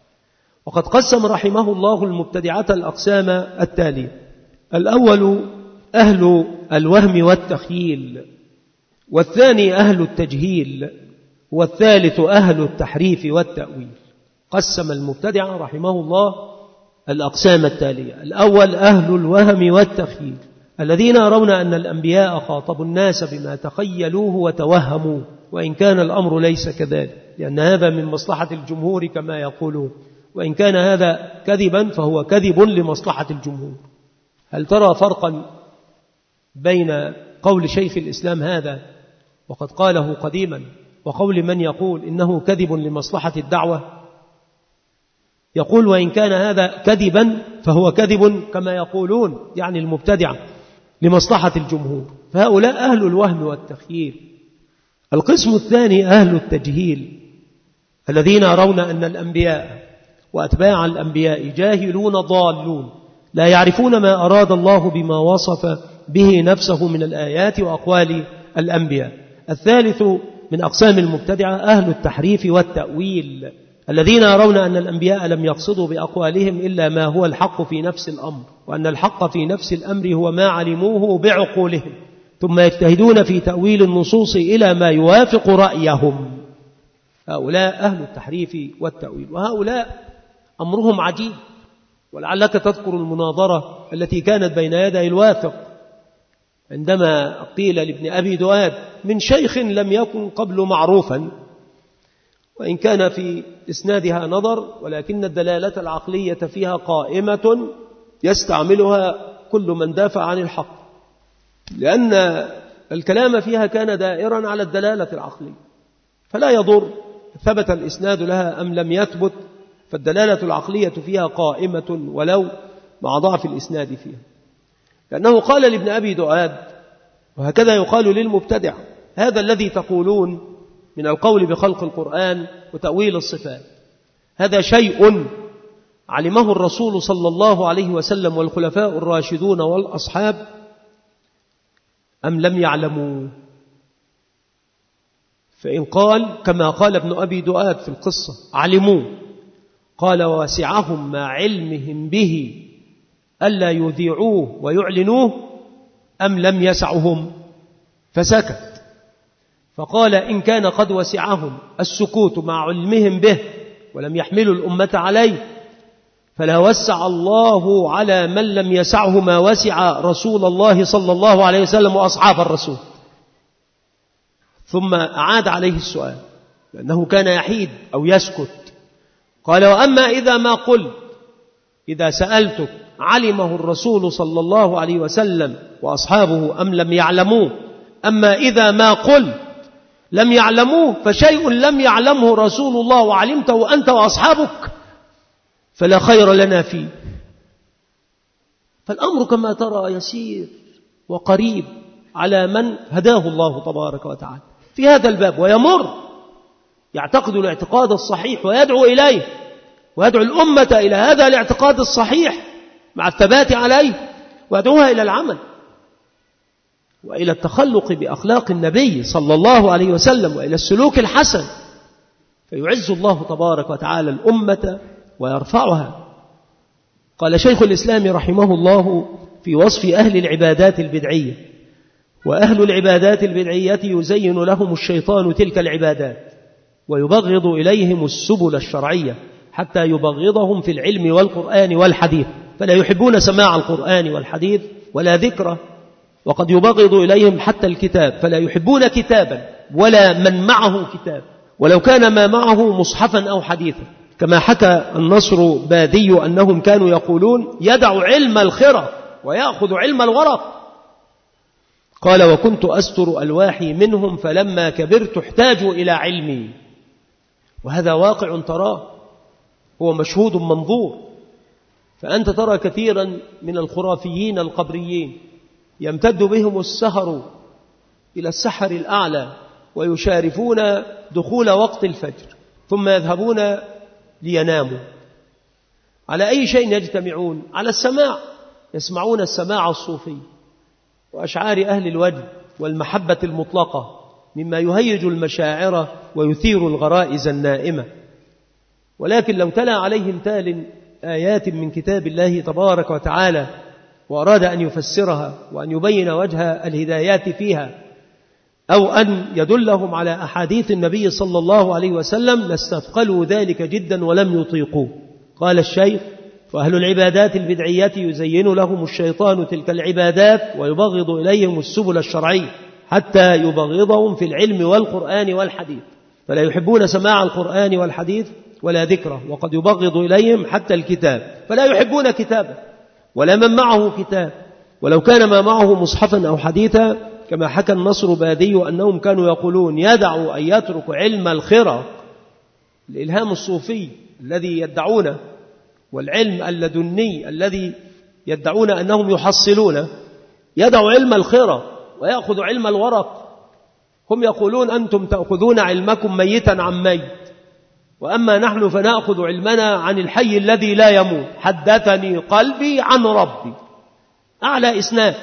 وقد قسم رحمه الله المبتدعة الأقسام التالية: الأول أهل الوهم والتخييل، والثاني أهل التجهيل، والثالث أهل التحريف والتأويل. قسم المبتدع رحمه الله الأقسام التالية: الأول أهل الوهم والتخييل، الذين يرون أن الأنبياء خاطبوا الناس بما تخيلوه وتوهموا، وإن كان الأمر ليس كذلك، لأن هذا من مصلحة الجمهور كما يقولون، وإن كان هذا كذبا فهو كذب لمصلحة الجمهور. هل ترى فرقا بين قول شيخ الإسلام هذا وقد قاله قديما وقول من يقول إنه كذب لمصلحة الدعوة؟ يقول وإن كان هذا كذبا فهو كذب كما يقولون، يعني المبتدعة، لمصلحة الجمهور. فهؤلاء أهل الوهم والتخييل. القسم الثاني أهل التجهيل، الذين يرون أن الأنبياء وأتباع الأنبياء جاهلون ضالون، لا يعرفون ما أراد الله بما وصف به نفسه من الآيات وأقوال الأنبياء. الثالث من أقسام المبتدعة أهل التحريف والتأويل، الذين يرون أن الأنبياء لم يقصدوا بأقوالهم إلا ما هو الحق في نفس الأمر، وأن الحق في نفس الأمر هو ما علموه بعقولهم، ثم يجتهدون في تأويل النصوص إلى ما يوافق رأيهم. هؤلاء أهل التحريف والتأويل، وهؤلاء أمرهم عجيب. ولعلك تذكر المناظرة التي كانت بين يدي الواثق عندما قيل لابن أبي دؤاد من شيخ لم يكن قبل معروفا، وإن كان في إسنادها نظر، ولكن الدلالة العقلية فيها قائمة يستعملها كل من دافع عن الحق، لأن الكلام فيها كان دائرا على الدلالة العقلية، فلا يضر ثبت الإسناد لها أم لم يثبت، فالدلالة العقلية فيها قائمة ولو مع ضعف الإسناد فيها. لأنه قال لابن أبي دؤاد، وهكذا يقال للمبتدع: هذا الذي تقولون من القول بخلق القرآن وتأويل الصفات، هذا شيء علمه الرسول صلى الله عليه وسلم والخلفاء الراشدون والأصحاب أم لم يعلموا؟ فإن قال كما قال ابن أبي دؤاد في القصة علموا، قال واسعهم مع علمهم به ألا يذيعوه ويعلنوه أم لم يسعهم؟ فسكت. فقال إن كان قد وسعهم السكوت مع علمهم به ولم يحملوا الأمة عليه، فلا وسع الله على من لم يسعه ما وسع رسول الله صلى الله عليه وسلم وأصحاب الرسول. ثم أعاد عليه السؤال لأنه كان يحيد أو يسكت. قال: وأما إذا ما قلت، إذا سألتك علمه الرسول صلى الله عليه وسلم وأصحابه أم لم يعلموه؟ أما إذا ما قلت لم يعلموه فشيء لم يعلمه رسول الله وعلمته أنت وأصحابك فلا خير لنا فيه. فالأمر كما ترى يسير وقريب على من هداه الله تبارك وتعالى في هذا الباب، ويمر يعتقد الاعتقاد الصحيح ويدعو إليه، ويدعو الأمة إلى هذا الاعتقاد الصحيح مع الثبات عليه، ويدعوها إلى العمل وإلى التخلق بأخلاق النبي صلى الله عليه وسلم وإلى السلوك الحسن، فيعز الله تبارك وتعالى الأمة ويرفعها. قال شيخ الإسلام رحمه الله في وصف أهل العبادات البدعية: وأهل العبادات البدعية يزين لهم الشيطان تلك العبادات ويبغض إليهم السبل الشرعية حتى يبغضهم في العلم والقرآن والحديث، فلا يحبون سماع القرآن والحديث ولا ذكره. وقد يبغض إليهم حتى الكتاب، فلا يحبون كتابا ولا من معه كتاب ولو كان ما معه مصحفا أو حديثا، كما حكى النصر بادي أنهم كانوا يقولون: يدع علم الخرى ويأخذ علم الورق. قال: وكنت أستر ألواحي منهم فلما كبرت احتاجوا إلى علمي. وهذا واقع تراه، هو مشهود منظور. فأنت ترى كثيرا من الخرافيين القبريين يمتد بهم السهر إلى السحر الأعلى ويشارفون دخول وقت الفجر، ثم يذهبون ليناموا. على أي شيء يجتمعون؟ على السماع، يسمعون السماع الصوفي وأشعار أهل الوجد والمحبة المطلقة مما يهيج المشاعر ويثير الغرائز النائمة. ولكن لو تلا عليهم تال آيات من كتاب الله تبارك وتعالى وأراد أن يفسرها وأن يبين وجه الهدايات فيها، أو أن يدلهم على أحاديث النبي صلى الله عليه وسلم، لاستثقلوا ذلك جدا ولم يطيقوه. قال الشيخ: وأهل العبادات البدعية يزين لهم الشيطان تلك العبادات ويبغض إليهم السبل الشرعية حتى يبغضهم في العلم والقرآن والحديث، فلا يحبون سماع القرآن والحديث ولا ذكره. وقد يبغض إليهم حتى الكتاب، فلا يحبون كتابا ولا من معه كتاب ولو كان ما معه مصحفا أو حديثا، كما حكى النصر بادي أنهم كانوا يقولون: يدع أن يترك علم الخرى، الإلهام الصوفي الذي يدعونه، والعلم اللدني الذي يدعون أنهم يحصلونه، يدع علم الخرى ويأخذ علم الورق. هم يقولون: أنتم تأخذون علمكم ميتا عن ميت، وأما نحن فنأخذ علمنا عن الحي الذي لا يموت. حدثني قلبي عن ربي، أعلى إسناد.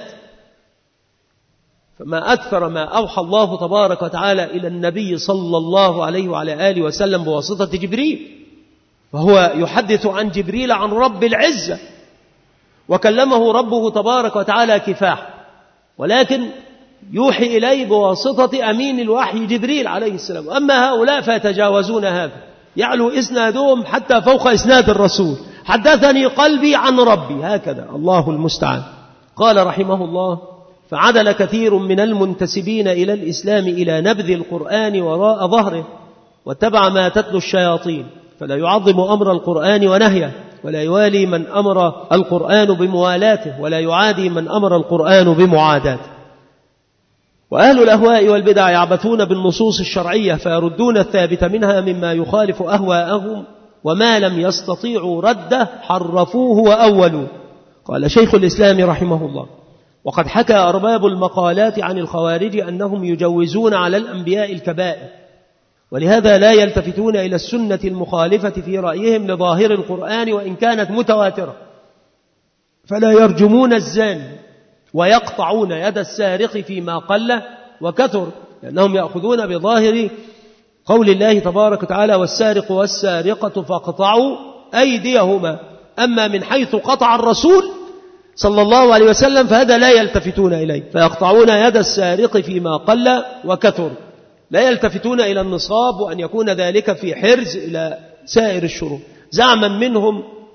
فما أكثر ما أوحى الله تبارك وتعالى إلى النبي صلى الله عليه وعلى آله وسلم بواسطة جبريل، فهو يحدث عن جبريل عن رب العزة، وكلمه ربه تبارك وتعالى كفاح، ولكن يوحي إليه بواسطة أمين الوحي جبريل عليه السلام. أما هؤلاء فيتجاوزون هذا، يعلو إسنادهم حتى فوق إسناد الرسول. حدثني قلبي عن ربي، هكذا، الله المستعان. قال رحمه الله: فعدل كثير من المنتسبين إلى الإسلام إلى نبذ القرآن وراء ظهره، واتبع ما تتلو الشياطين، فلا يعظم أمر القرآن ونهيه، ولا يوالي من أمر القرآن بموالاته، ولا يعادي من أمر القرآن بمعاداته. وأهل الأهواء والبدع يعبثون بالنصوص الشرعية فيردون الثابت منها مما يخالف أهواءهم، وما لم يستطيعوا رده حرفوه وأولوه. قال شيخ الإسلام رحمه الله: وقد حكى أرباب المقالات عن الخوارج أنهم يجوزون على الأنبياء الكبائر، ولهذا لا يلتفتون إلى السنة المخالفة في رأيهم لظاهر القرآن وإن كانت متواترة، فلا يرجمون الزاني ويقطعون يد السارق فيما قل وكثر، لأنهم يأخذون بظاهر قول الله تبارك وتعالى: والسارق والسارقة فاقطعوا أيديهما. أما من حيث قطع الرسول صلى الله عليه وسلم فهذا لا يلتفتون إليه، فيقطعون يد السارق فيما قل وكثر، لا يلتفتون إلى النصاب وأن يكون ذلك في حرز إلى سائر الشروط، زعما منهم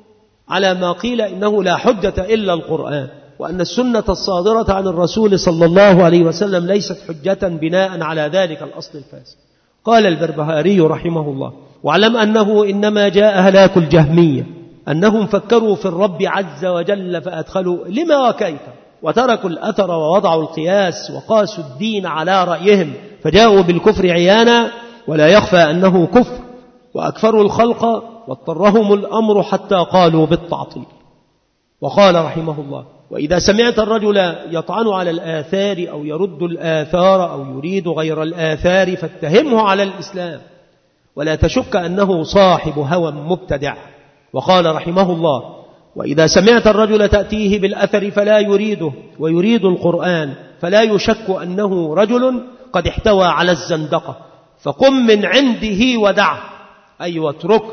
على ما قيل إنه لا حجة إلا القرآن، وأن السنة الصادرة عن الرسول صلى الله عليه وسلم ليست حجة بناء على ذلك الأصل الفاسد. قال البربهاري رحمه الله: واعلم أنه إنما جاء هلاك الجهمية أنهم فكروا في الرب عز وجل فأدخلوا لما وكيف، وتركوا الأثر ووضعوا القياس وقاسوا الدين على رأيهم فجاءوا بالكفر عيانا، ولا يخفى أنه كفر، وأكفروا الخلق واضطرهم الأمر حتى قالوا بالتعطيل. وقال رحمه الله: وإذا سمعت الرجل يطعن على الآثار أو يرد الآثار أو يريد غير الآثار فاتهمه على الإسلام، ولا تشك أنه صاحب هوى مبتدع. وقال رحمه الله: وإذا سمعت الرجل تأتيه بالأثر فلا يريده ويريد القرآن فلا يشك أنه رجل قد احتوى على الزندقة، فقم من عنده ودعه، أي واتركه.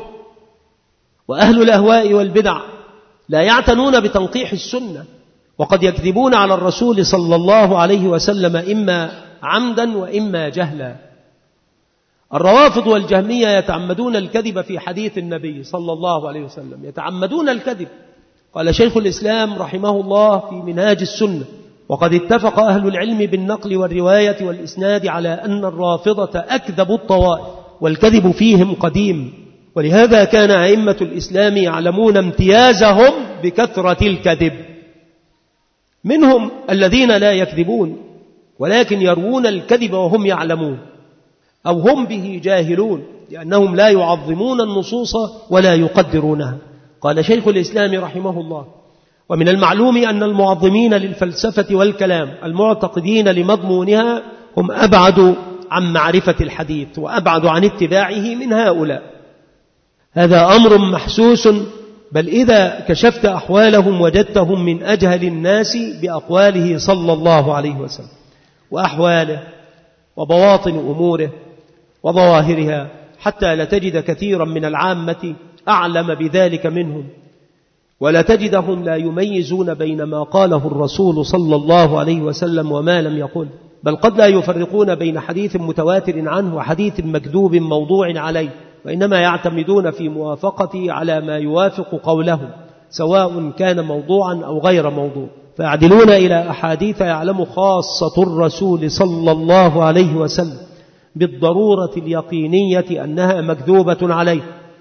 وأهل الأهواء والبدع لا يعتنون بتنقيح السنة، وقد يكذبون على الرسول صلى الله عليه وسلم إما عمدا وإما جهلا. الروافض والجهمية يتعمدون الكذب في حديث النبي صلى الله عليه وسلم، يتعمدون الكذب. قال شيخ الإسلام رحمه الله في منهاج السنة: وقد اتفق أهل العلم بالنقل والرواية والإسناد على أن الرافضة أكذب الطوائف، والكذب فيهم قديم، ولهذا كان أئمة الإسلام يعلمون امتيازهم بكثرة الكذب. منهم الذين لا يكذبون ولكن يروون الكذب وهم يعلمون، أو هم به جاهلون، لأنهم لا يعظمون النصوص ولا يقدرونها. قال شيخ الإسلام رحمه الله: ومن المعلوم أن المعظمين للفلسفة والكلام المعتقدين لمضمونها هم أبعد عن معرفة الحديث وأبعد عن اتباعه من هؤلاء. هذا أمر محسوس، بل إذا كشفت أحوالهم وجدتهم من أجهل الناس بأقواله صلى الله عليه وسلم وأحواله وبواطن أموره وظواهرها، حتى لا تجد كثيرا من العامة أعلم بذلك منهم، ولا تجدهم لا يميزون بين ما قاله الرسول صلى الله عليه وسلم وما لم يقل، بل قد لا يفرقون بين حديث متواتر عنه وحديث مكذوب موضوع عليه، وإنما يعتمدون في موافقته على ما يوافق قوله، سواء كان موضوعا أو غير موضوع، فيعدلون إلى أحاديث يعلم خاصة الرسول صلى الله عليه وسلم بالضرورة اليقينية أنها مكذوبة عليه،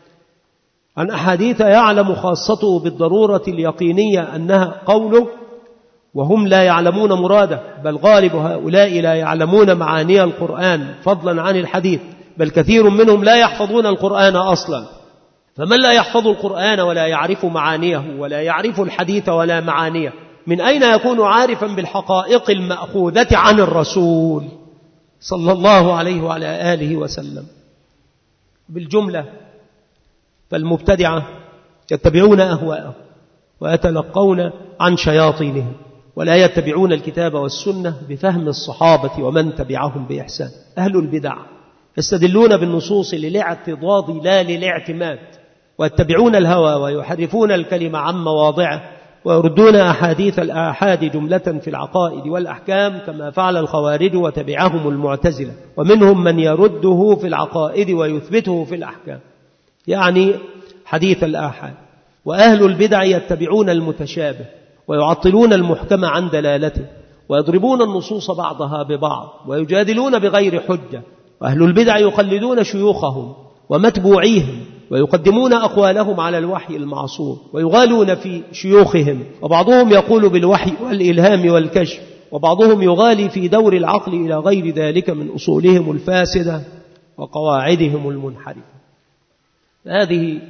عن أحاديث يعلم خاصته بالضرورة اليقينية أنها قوله، وهم لا يعلمون مراده، بل غالب هؤلاء لا يعلمون معاني القرآن فضلا عن الحديث، بل كثير منهم لا يحفظون القرآن أصلا. فمن لا يحفظ القرآن ولا يعرف معانيه ولا يعرف الحديث ولا معانيه، من أين يكون عارفا بالحقائق المأخوذة عن الرسول صلى الله عليه وعلى آله وسلم؟ بالجملة فالمبتدعة يتبعون أهواءهم ويتلقون عن شياطينهم، ولا يتبعون الكتاب والسنة بفهم الصحابة ومن تبعهم بإحسان. أهل البدع يستدلون بالنصوص للاعتضاد لا للاعتماد، ويتبعون الهوى ويحرفون الكلمة عن مواضعه، ويردون أحاديث الآحاد جملة في العقائد والأحكام كما فعل الخوارج وتبعهم المعتزلة، ومنهم من يرده في العقائد ويثبته في الأحكام، يعني حديث الآحاد. وأهل البدع يتبعون المتشابه ويعطلون المحكم عن دلالته، ويضربون النصوص بعضها ببعض ويجادلون بغير حجة. وأهل البدع يقلدون شيوخهم ومتبوعيهم ويقدمون أقوالهم على الوحي المعصوم ويغالون في شيوخهم، وبعضهم يقول بالوحي والإلهام والكشف، وبعضهم يغالي في دور العقل إلى غير ذلك من أصولهم الفاسدة وقواعدهم المنحرفة. هذه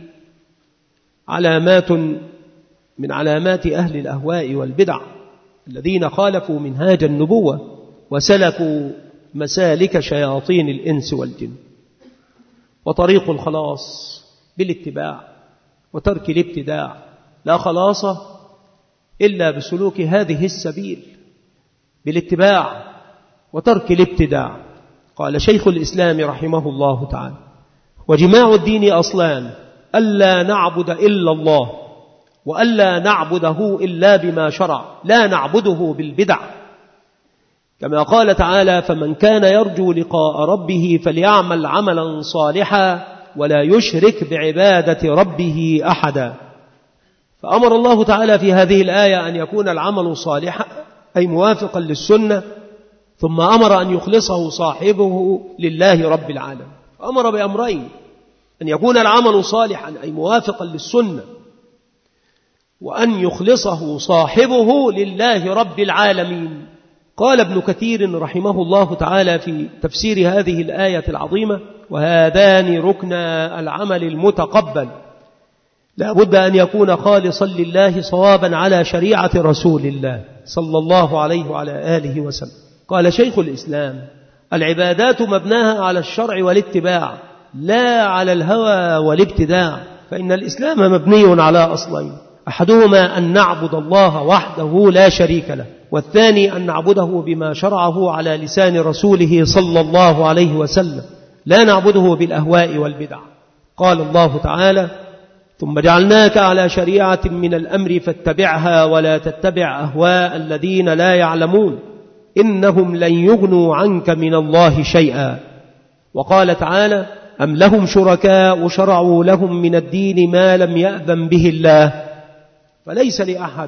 علامات من علامات أهل الأهواء والبدع الذين خالفوا منهاج النبوة وسلكوا مسالك شياطين الإنس والجن. وطريق الخلاص بالاتباع وترك الابتداع، لا خلاص إلا بسلوك هذه السبيل بالاتباع وترك الابتداع. قال شيخ الإسلام رحمه الله تعالى: وجماع الدين أصلان: ألا نعبد إلا الله، وألا نعبده إلا بما شرع، لا نعبده بالبدع، كما قال تعالى: فمن كان يرجو لقاء ربه فليعمل عملا صالحا ولا يشرك بعبادة ربه أحدا. فأمر الله تعالى في هذه الآية أن يكون العمل صالحا أي موافقا للسنة، ثم أمر أن يخلصه صاحبه لله رب العالمين. أمر بأمرين: أن يكون العمل صالحا أي موافقا للسنة، وأن يخلصه صاحبه لله رب العالمين. قال ابن كثير رحمه الله تعالى في تفسير هذه الآية العظيمة: وهذان ركنا العمل المتقبل، لا بد أن يكون خالصا لله صوابا على شريعة رسول الله صلى الله عليه وعلى آله وسلم. قال شيخ الإسلام: العبادات مبناها على الشرع والاتباع، لا على الهوى والابتداع، فإن الإسلام مبني على أصلين: أحدهما أن نعبد الله وحده لا شريك له، والثاني أن نعبده بما شرعه على لسان رسوله صلى الله عليه وسلم، لا نعبده بالأهواء والبدع. قال الله تعالى: ثم جعلناك على شريعة من الأمر فاتبعها ولا تتبع أهواء الذين لا يعلمون إنهم لن يغنوا عنك من الله شيئا. وقال تعالى: أم لهم شركاء شرعوا لهم من الدين ما لم يأذن به الله. فليس لأحد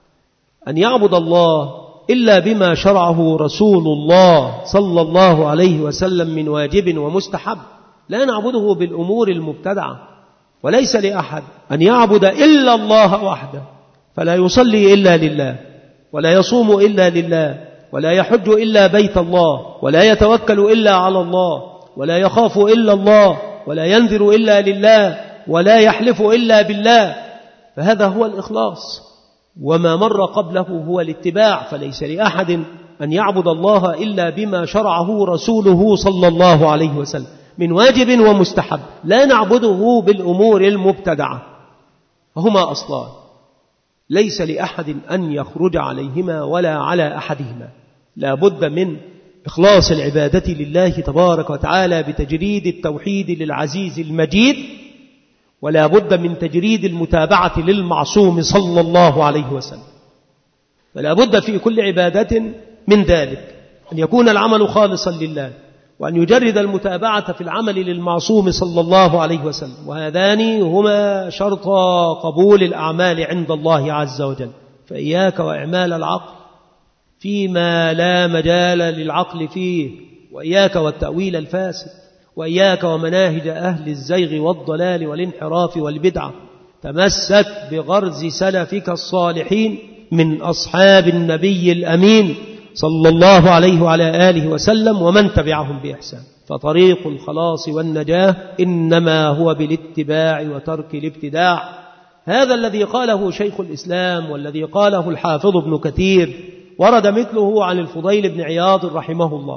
أن يعبد الله إلا بما شرعه رسول الله صلى الله عليه وسلم من واجب ومستحب، لا نعبده بالأمور المبتدعة. وليس لأحد أن يعبد إلا الله وحده، فلا يصلي إلا لله، ولا يصوم إلا لله، ولا يحج إلا بيت الله، ولا يتوكل إلا على الله، ولا يخاف إلا الله، ولا ينذر إلا لله، ولا يحلف إلا بالله. فهذا هو الإخلاص، وما مر قبله هو الاتباع. فليس لأحد أن يعبد الله إلا بما شرعه رسوله صلى الله عليه وسلم من واجب ومستحب، لا نعبده بالأمور المبتدعة. فهما أصلان ليس لأحد أن يخرج عليهما ولا على أحدهما. لا بد من إخلاص العبادة لله تبارك وتعالى بتجريد التوحيد للعزيز المجيد، ولا بد من تجريد المتابعة للمعصوم صلى الله عليه وسلم. فلا بد في كل عبادة من ذلك، أن يكون العمل خالصا لله، وأن يجرد المتابعة في العمل للمعصوم صلى الله عليه وسلم. وهذان هما شرط قبول الأعمال عند الله عز وجل. فإياك وإعمال العقل فيما لا مجال للعقل فيه، وإياك والتأويل الفاسد، وإياك ومناهج أهل الزيغ والضلال والانحراف والبدعة. تمسك بغرز سلفك الصالحين من أصحاب النبي الأمين صلى الله عليه وعلى آله وسلم ومن تبعهم بإحسان. فطريق الخلاص والنجاة إنما هو بالاتباع وترك الابتداع. هذا الذي قاله شيخ الإسلام والذي قاله الحافظ ابن كثير، ورد مثله عن الفضيل بن عياض رحمه الله.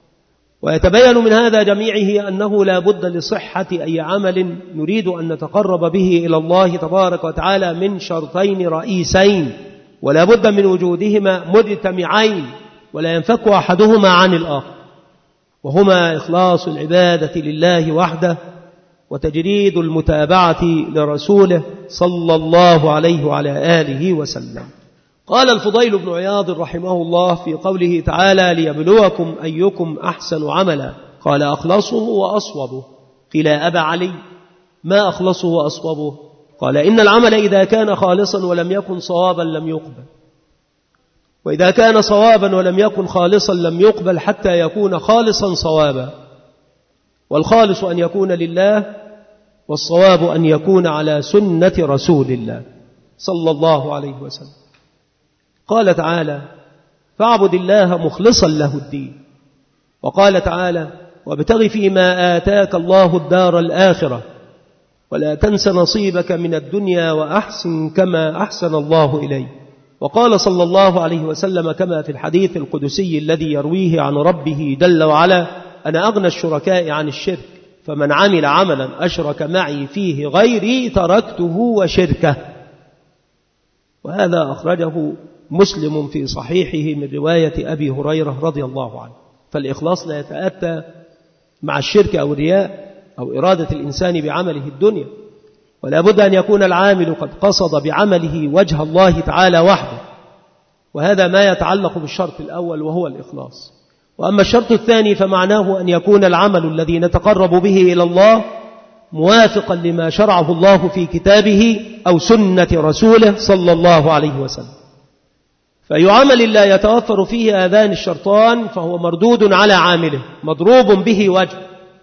ويتبين من هذا جميعه أنه لا بد لصحة أي عمل نريد أن نتقرب به إلى الله تبارك وتعالى من شرطين رئيسين، ولا بد من وجودهما مجتمعين، ولا ينفك أحدهما عن الآخر، وهما إخلاص العبادة لله وحده، وتجريد المتابعة لرسوله صلى الله عليه وعلى آله وسلم. قال الفضيل بن عياض رحمه الله في قوله تعالى: ليبلوكم أيكم أحسن عملا، قال: أخلصه وأصوبه. قيل: أبا علي ما أخلصه وأصوبه؟ قال: إن العمل إذا كان خالصا ولم يكن صوابا لم يقبل، وإذا كان صوابا ولم يكن خالصا لم يقبل حتى يكون خالصا صوابا. والخالص أن يكون لله، والصواب أن يكون على سنة رسول الله صلى الله عليه وسلم. قال تعالى: فاعبد الله مخلصا له الدين. وقال تعالى: وابتغ فيما آتاك الله الدار الآخرة ولا تنس نصيبك من الدنيا وأحسن كما أحسن الله إليك. وقال صلى الله عليه وسلم كما في الحديث القدسي الذي يرويه عن ربه جل وعلا: أنا أغنى الشركاء عن الشرك، فمن عمل عملا أشرك معي فيه غيري تركته وشركه. وهذا أخرجه مسلم في صحيحه من رواية أبي هريرة رضي الله عنه. فالإخلاص لا يتأتى مع الشرك أو الرياء أو إرادة الإنسان بعمله الدنيا، ولا بد أن يكون العامل قد قصد بعمله وجه الله تعالى وحده. وهذا ما يتعلق بالشرط الأول وهو الإخلاص. وأما الشرط الثاني فمعناه أن يكون العمل الذي نتقرب به إلى الله موافقا لما شرعه الله في كتابه أو سنة رسوله صلى الله عليه وسلم. فأي عمل لا يتوفر فيه هذان الشرطان فهو مردود على عامله مضروب به وجه.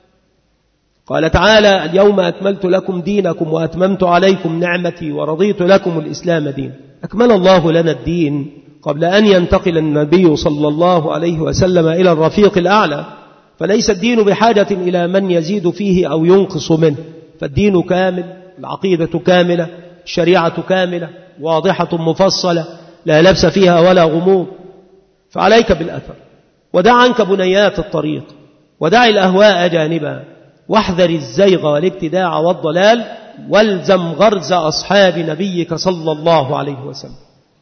قال تعالى: اليوم أكملت لكم دينكم وأتممت عليكم نعمتي ورضيت لكم الإسلام دين. أكمل الله لنا الدين قبل أن ينتقل النبي صلى الله عليه وسلم إلى الرفيق الأعلى، فليس الدين بحاجة إلى من يزيد فيه أو ينقص منه، فالدين كامل، العقيدة كاملة، الشريعة كاملة واضحة مفصلة لا لبس فيها ولا غموض. فعليك بالأثر، ودع عنك بنيات الطريق، ودع الأهواء جانبا، واحذر الزيغ والابتداع والضلال، والزم غرز أصحاب نبيك صلى الله عليه وسلم.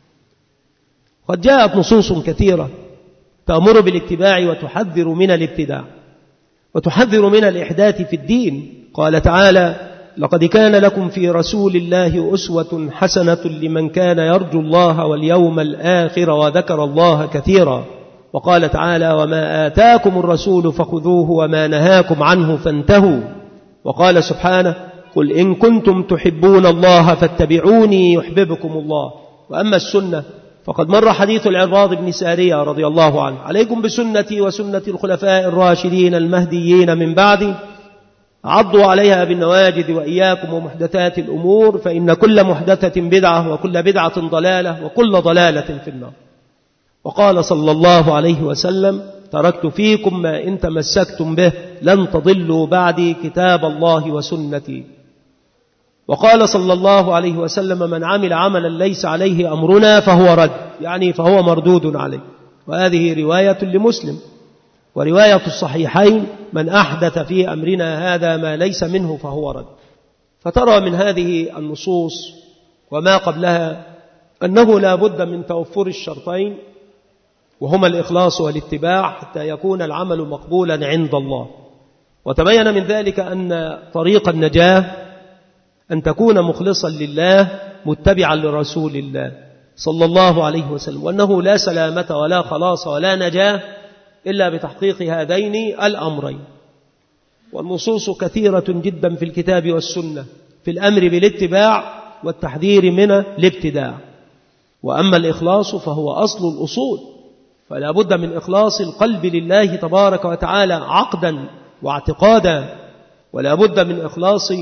قد جاءت نصوص كثيرة تأمر بالاتباع وتحذر من الابتداع وتحذر من الإحداث في الدين. قال تعالى: لقد كان لكم في رسول الله أسوة حسنة لمن كان يرجو الله واليوم الآخر وذكر الله كثيرا. وقال تعالى: وما آتاكم الرسول فخذوه وما نهاكم عنه فانتهوا. وقال سبحانه: قل إن كنتم تحبون الله فاتبعوني يحببكم الله. وأما السنة فقد مر حديث العرباض بن سارية رضي الله عنه: عليكم بسنتي وسنة الخلفاء الراشدين المهديين من بعدي، عضوا عليها بالنواجذ وإياكم ومحدثات الأمور، فإن كل محدثة بدعة وكل بدعة ضلالة وكل ضلالة في النار. وقال صلى الله عليه وسلم: تركت فيكم ما إن تمسكتم به لن تضلوا بعدي كتاب الله وسنتي. وقال صلى الله عليه وسلم: من عمل عملا ليس عليه أمرنا فهو رد، يعني فهو مردود عليه. وهذه رواية لمسلم. ورواية الصحيحين: من أحدث في أمرنا هذا ما ليس منه فهو رد. فترى من هذه النصوص وما قبلها أنه لا بد من توفر الشرطين، وهما الإخلاص والاتباع، حتى يكون العمل مقبولا عند الله. وتبين من ذلك أن طريق النجاة أن تكون مخلصا لله متبعا لرسول الله صلى الله عليه وسلم، وأنه لا سلامة ولا خلاص ولا نجاة إلا بتحقيق هذين الأمرين. والنصوص كثيرة جدا في الكتاب والسنة في الأمر بالاتباع والتحذير من الابتداع. وأما الإخلاص فهو أصل الأصول، فلا بد من إخلاص القلب لله تبارك وتعالى عقدا واعتقادا، ولا بد من إخلاص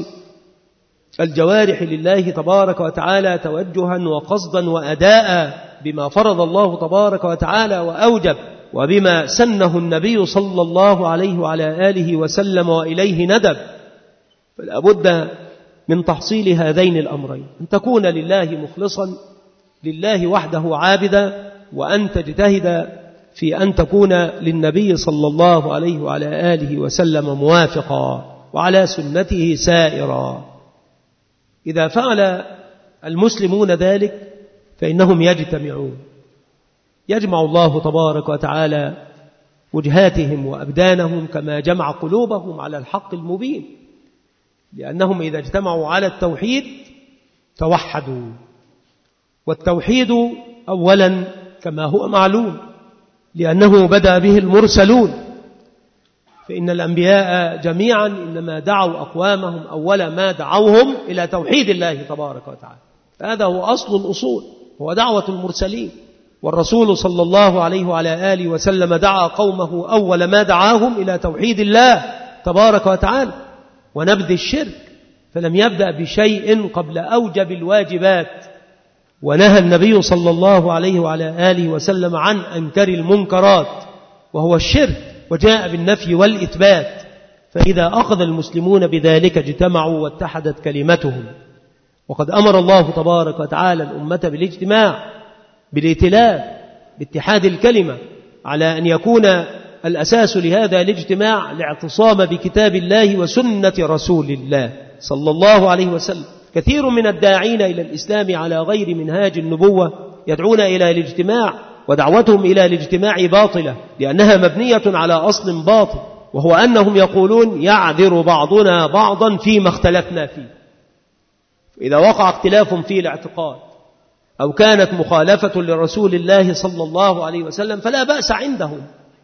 الجوارح لله تبارك وتعالى توجها وقصدا وأداء بما فرض الله تبارك وتعالى وأوجب، وبما سنه النبي صلى الله عليه وعلى آله وسلم وإليه ندب. فلا بد من تحصيل هذين الأمرين: أن تكون لله مخلصا، لله وحده عابدا، وأن تجتهد في أن تكون للنبي صلى الله عليه وعلى آله وسلم موافقا وعلى سنته سائرا. إذا فعل المسلمون ذلك فإنهم يجتمعون، يجمع الله تبارك وتعالى وجهاتهم وأبدانهم كما جمع قلوبهم على الحق المبين، لأنهم إذا اجتمعوا على التوحيد توحدوا. والتوحيد أولا كما هو معلوم لأنه بدأ به المرسلون، فإن الأنبياء جميعا إنما دعوا أقوامهم أول ما دعوهم إلى توحيد الله تبارك وتعالى. هذا هو أصل الأصول، هو دعوة المرسلين. والرسول صلى الله عليه وعلى آله وسلم دعا قومه أول ما دعاهم إلى توحيد الله تبارك وتعالى ونبذ الشرك، فلم يبدأ بشيء قبل أوجب الواجبات. ونهى النبي صلى الله عليه وعلى آله وسلم عن أنكر المنكرات وهو الشرك، وجاء بالنفي والإثبات. فإذا أخذ المسلمون بذلك اجتمعوا واتحدت كلمتهم. وقد أمر الله تبارك وتعالى الأمة بالاجتماع بالائتلاف باتحاد الكلمة، على أن يكون الأساس لهذا الاجتماع الاعتصام بكتاب الله وسنة رسول الله صلى الله عليه وسلم. كثير من الداعين إلى الإسلام على غير منهاج النبوة يدعون إلى الاجتماع، ودعوتهم إلى الاجتماع باطلة، لأنها مبنية على أصل باطل، وهو أنهم يقولون يعذر بعضنا بعضا فيما اختلفنا فيه. إذا وقع اختلاف في الاعتقاد أو كانت مخالفة لرسول الله صلى الله عليه وسلم فلا بأس عندهم،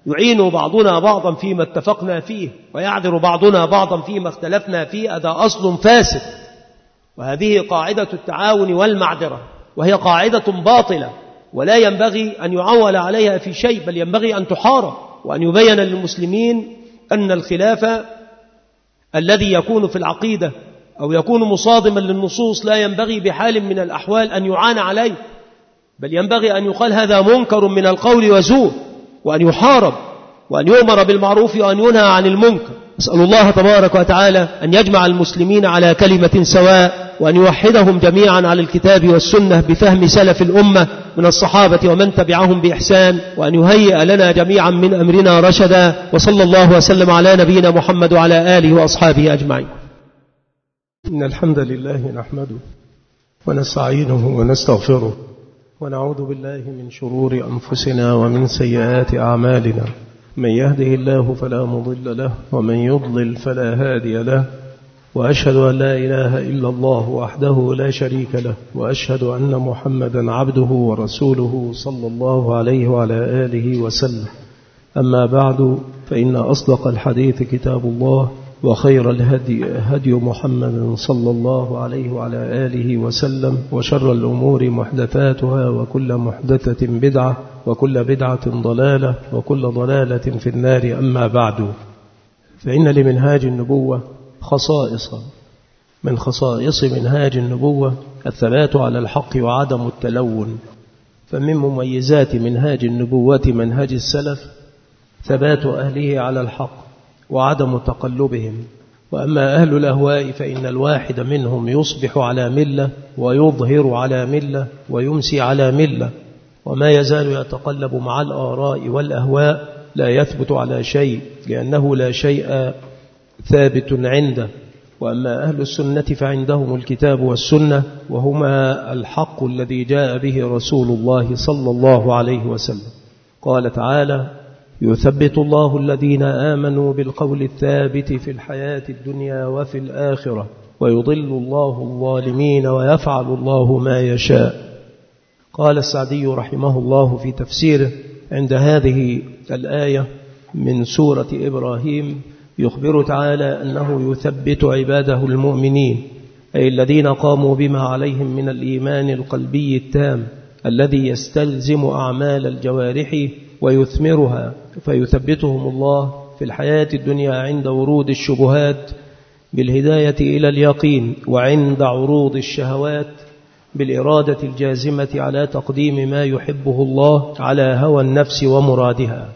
يعين بعضنا بعضا فيما اتفقنا فيه ويعذر بعضنا بعضا فيما اختلفنا فيه، هذا أصل فاسد. وهذه قاعدة التعاون والمعذرة، وهي قاعدة باطلة ولا ينبغي أن يعول عليها في شيء، بل ينبغي أن تحارب، وأن يبين للمسلمين أن الخلاف الذي يكون في العقيدة أو يكون مصادما للنصوص لا ينبغي بحال من الأحوال أن يعان عليه، بل ينبغي أن يقال هذا منكر من القول وزور، وأن يحارب، وأن يؤمر بالمعروف وأن ينهى عن المنكر. أسأل الله تبارك وتعالى أن يجمع المسلمين على كلمة سواء، وأن يوحدهم جميعا على الكتاب والسنة بفهم سلف الأمة من الصحابة ومن تبعهم بإحسان، وأن يهيئ لنا جميعا من أمرنا رشدا. وصلى الله وسلم على نبينا محمد وعلى آله وأصحابه أجمعين. إن الحمد لله نحمده ونستعينه ونستغفره، ونعوذ بالله من شرور أنفسنا ومن سيئات أعمالنا. من يهده الله فلا مضل له، ومن يضلل فلا هادي له. وأشهد أن لا إله إلا الله وحده لا شريك له، وأشهد أن محمدا عبده ورسوله صلى الله عليه وعلى آله وسلم. أما بعد، فإن أصدق الحديث كتاب الله، وخير الهدي هدي محمد صلى الله عليه وعلى آله وسلم، وشر الأمور محدثاتها، وكل محدثة بدعة، وكل بدعة ضلالة، وكل ضلالة في النار. أما بعد، فإن لمنهاج النبوة خصائص. من خصائص منهاج النبوة الثبات على الحق وعدم التلون. فمن مميزات منهاج النبوة منهاج السلف ثبات أهله على الحق وعدم تقلبهم. وأما أهل الأهواء فإن الواحد منهم يصبح على ملة، ويظهر على ملة، ويمسي على ملة، وما يزال يتقلب مع الآراء والأهواء، لا يثبت على شيء، لأنه لا شيء ثابت عنده. وأما أهل السنة فعندهم الكتاب والسنة، وهما الحق الذي جاء به رسول الله صلى الله عليه وسلم. قال تعالى: يثبت الله الذين آمنوا بالقول الثابت في الحياة الدنيا وفي الآخرة، ويضل الله الظالمين ويفعل الله ما يشاء. قال السعدي رحمه الله في تفسيره عند هذه الآية من سورة إبراهيم، يخبر تعالى أنه يثبت عباده المؤمنين، أي الذين قاموا بما عليهم من الإيمان القلبي التام الذي يستلزم أعمال الجوارح ويثمرها، فيثبتهم الله في الحياة الدنيا عند ورود الشبهات بالهداية إلى اليقين، وعند عروض الشهوات بالإرادة الجازمة على تقديم ما يحبه الله على هوى النفس ومرادها.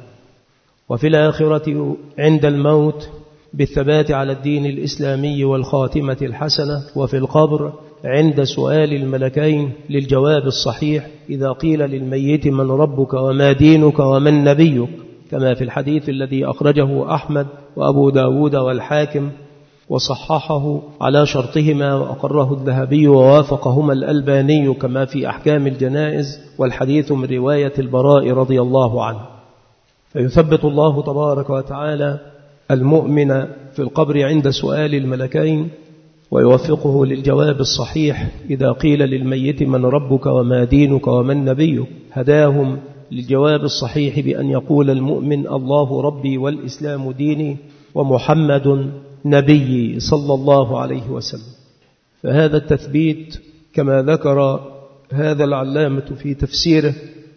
وفي الآخرة عند الموت بالثبات على الدين الإسلامي والخاتمة الحسنة. وفي القبر عند سؤال الملكين للجواب الصحيح إذا قيل للميت: من ربك وما دينك ومن نبيك؟ كما في الحديث الذي أخرجه أحمد وأبو داود والحاكم وصححه على شرطهما، وأقره الذهبي ووافقهما الألباني كما في أحكام الجنائز، والحديث من رواية البراء رضي الله عنه. فيثبت الله تبارك وتعالى المؤمن في القبر عند سؤال الملكين، ويوفقه للجواب الصحيح إذا قيل للميت: من ربك وما دينك ومن نبيك؟ هداهم للجواب الصحيح بأن يقول المؤمن: الله ربي والإسلام ديني ومحمد نبي صلى الله عليه وسلم. فهذا التثبيت كما ذكر هذا العلامة في تفسيره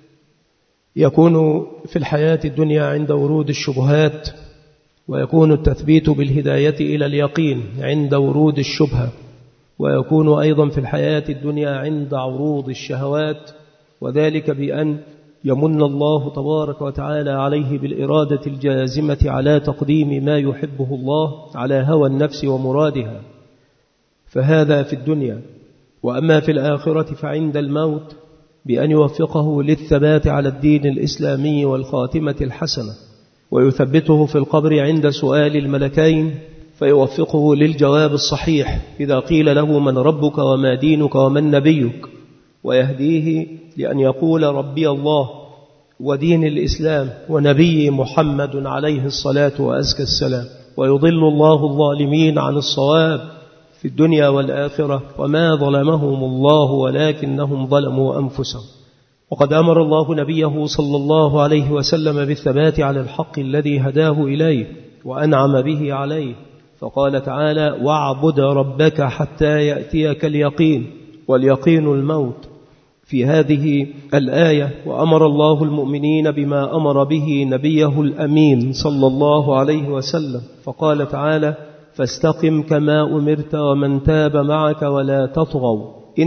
يكون في الحياة الدنيا عند ورود الشبهات، ويكون التثبيت بالهداية إلى اليقين عند ورود الشبهة، ويكون أيضا في الحياة الدنيا عند عروض الشهوات، وذلك بأن يمن الله تبارك وتعالى عليه بالإرادة الجازمة على تقديم ما يحبه الله على هوى النفس ومرادها. فهذا في الدنيا. وأما في الآخرة فعند الموت بأن يوفقه للثبات على الدين الإسلامي والخاتمة الحسنة، ويثبته في القبر عند سؤال الملكين، فيوفقه للجواب الصحيح إذا قيل له: من ربك وما دينك ومن نبيك؟ ويهديه لأن يقول: ربي الله ودين الإسلام ونبي محمد عليه الصلاة وأزكى السلام. ويضل الله الظالمين عن الصواب في الدنيا والآخرة، وما ظلمهم الله ولكنهم ظلموا أنفسهم. وقد أمر الله نبيه صلى الله عليه وسلم بالثبات على الحق الذي هداه إليه وأنعم به عليه، فقال تعالى: واعبد ربك حتى يأتيك اليقين، واليقين الموت. في هذه الآية وأمر الله المؤمنين بما أمر به نبيه الأمين صلى الله عليه وسلم، فقال تعالى: فاستقم كما أمرت ومن تاب معك ولا تطغوا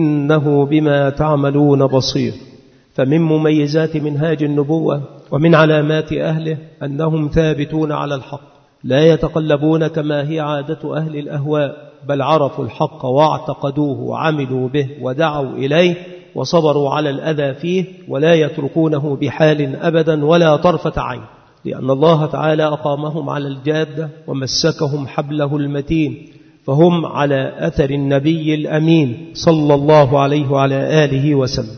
إنه بما تعملون بصير. فمن مميزات منهاج النبوة ومن علامات أهله أنهم ثابتون على الحق، لا يتقلبون كما هي عادة أهل الأهواء، بل عرفوا الحق واعتقدوه وعملوا به ودعوا إليه وصبروا على الأذى فيه، ولا يتركونه بحال أبدا ولا طرفة عين، لأن الله تعالى أقامهم على الجادة ومسكهم حبله المتين، فهم على أثر النبي الأمين صلى الله عليه وعلى آله وسلم.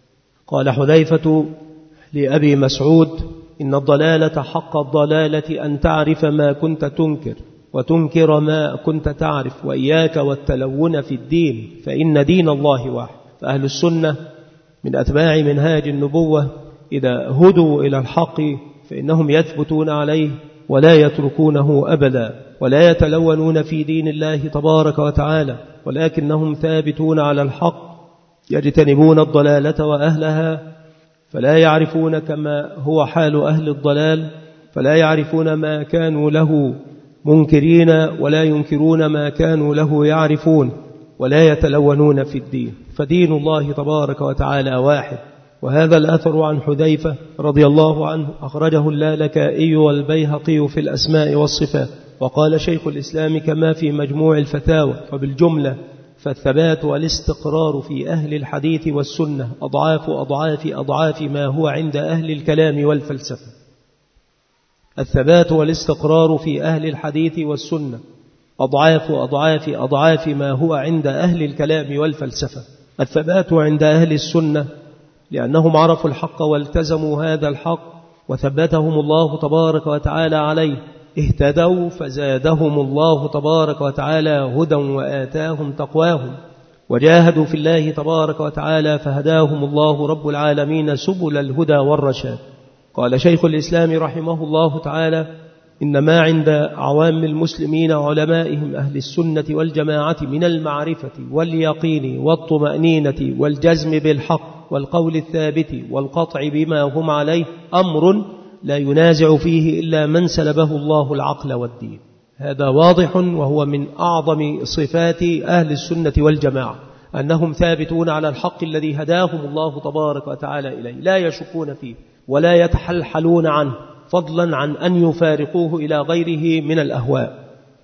قال حذيفة لأبي مسعود: إن الضلالة حق الضلالة أن تعرف ما كنت تنكر وتنكر ما كنت تعرف، وإياك والتلون في الدين فإن دين الله واحد. فأهل السنة من أتباع منهاج النبوة إذا هدوا إلى الحق فإنهم يثبتون عليه ولا يتركونه أبدا، ولا يتلونون في دين الله تبارك وتعالى، ولكنهم ثابتون على الحق، يجتنبون الضلالة وأهلها، فلا يعرفون كما هو حال أهل الضلال، فلا يعرفون ما كانوا له منكرين ولا ينكرون ما كانوا له يعرفون، ولا يتلونون في الدين، فدين الله تبارك وتعالى واحد. وهذا الأثر عن حذيفة رضي الله عنه أخرجه اللالكائي والبيهقي في الأسماء والصفات. وقال شيخ الإسلام كما في مجموع الفتاوى: وبالجملة فالثبات والاستقرار في أهل الحديث والسنة أضعاف أضعاف أضعاف ما هو عند أهل الكلام والفلسفة. الثبات والاستقرار في أهل الحديث والسنة أضعاف أضعاف أضعاف ما هو عند أهل الكلام والفلسفة. الثبات عند أهل السنة لأنهم عرفوا الحق والتزموا هذا الحق وثبتهم الله تبارك وتعالى عليه، اهتدوا فزادهم الله تبارك وتعالى هدى وآتاهم تقواهم، وجاهدوا في الله تبارك وتعالى فهداهم الله رب العالمين سبل الهدى والرشاد. قال شيخ الإسلام رحمه الله تعالى: إن ما عند عوام المسلمين وعلمائهم أهل السنة والجماعة من المعرفة واليقين والطمأنينة والجزم بالحق والقول الثابت والقطع بما هم عليه أمر لا ينازع فيه إلا من سلبه الله العقل والدين. هذا واضح، وهو من أعظم صفات أهل السنة والجماعة أنهم ثابتون على الحق الذي هداهم الله تبارك وتعالى إليه، لا يشكون فيه ولا يتحلحلون عنه، فضلا عن أن يفارقوه إلى غيره من الأهواء.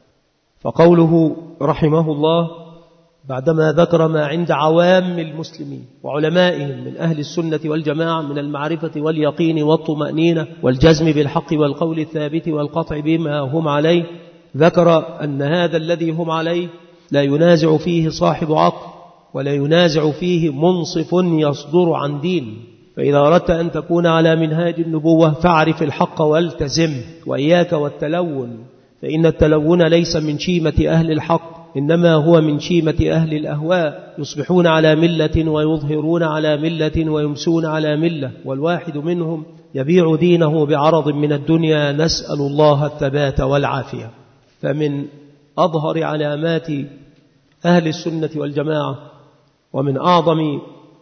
فقوله رحمه الله بعدما ذكر ما عند عوام المسلمين وعلمائهم من أهل السنة والجماعة من المعرفة واليقين والطمأنينة والجزم بالحق والقول الثابت والقطع بما هم عليه، ذكر أن هذا الذي هم عليه لا ينازع فيه صاحب عقل ولا ينازع فيه منصف يصدر عن دين. فإذا أردت أن تكون على منهاج النبوة فاعرف الحق والتزم، وإياك والتلون، فإن التلون ليس من شيمة أهل الحق، إنما هو من شيمة أهل الأهواء، يصبحون على ملة ويظهرون على ملة ويمسون على ملة، والواحد منهم يبيع دينه بعرض من الدنيا، نسأل الله الثبات والعافية. فمن أظهر علامات أهل السنة والجماعة ومن أعظم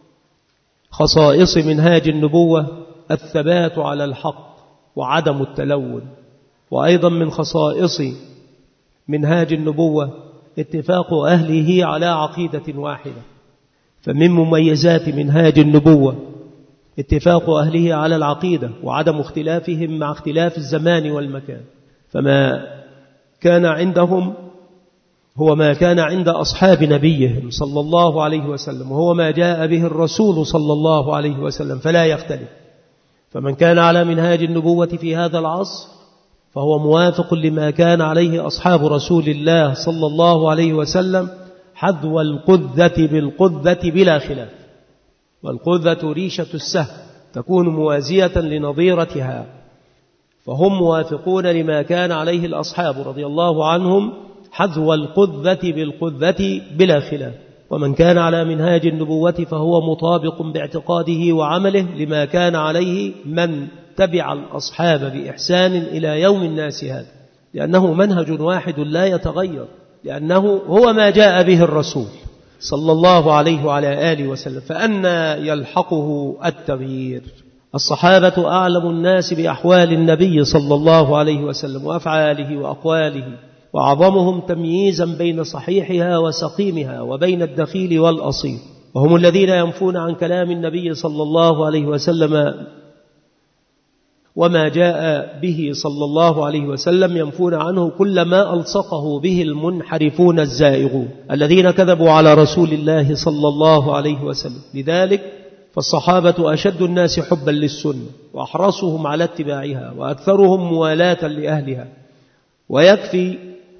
خصائص منهاج النبوة الثبات على الحق وعدم التلون. وأيضا من خصائص منهاج النبوة اتفاق أهله على عقيدة واحدة. فمن مميزات منهاج النبوة اتفاق أهله على العقيدة وعدم اختلافهم مع اختلاف الزمان والمكان، فما كان عندهم هو ما كان عند أصحاب نبيهم صلى الله عليه وسلم، وهو ما جاء به الرسول صلى الله عليه وسلم، فلا يختلف. فمن كان على منهاج النبوة في هذا العصر فهو موافق لما كان عليه أصحاب رسول الله صلى الله عليه وسلم، حذو القذة بالقذة بلا خلاف. والقذة ريشة السهم تكون موازية لنظيرتها، فهم موافقون لما كان عليه الأصحاب رضي الله عنهم، حذو القذة بالقذة بلا خلاف. ومن كان على منهاج النبوة فهو مطابق باعتقاده وعمله لما كان عليه من تبع الأصحاب بإحسان إلى يوم الناس هذا، لأنه منهج واحد لا يتغير، لأنه هو ما جاء به الرسول صلى الله عليه وعلى آله وسلم، فأنى يلحقه التغيير. الصحابة أعلم الناس بأحوال النبي صلى الله عليه وسلم وأفعاله وأقواله، وأعظمهم تمييزا بين صحيحها وسقيمها وبين الدخيل والأصيل، وهم الذين ينفون عن كلام النبي صلى الله عليه وسلم وما جاء به صلى الله عليه وسلم، ينفون عنه كل ما ألصقه به المنحرفون الزائغون الذين كذبوا على رسول الله صلى الله عليه وسلم. لذلك فالصحابة أشد الناس حبا للسنة وأحرصهم على اتباعها وأكثرهم موالاة لأهلها. ويكفي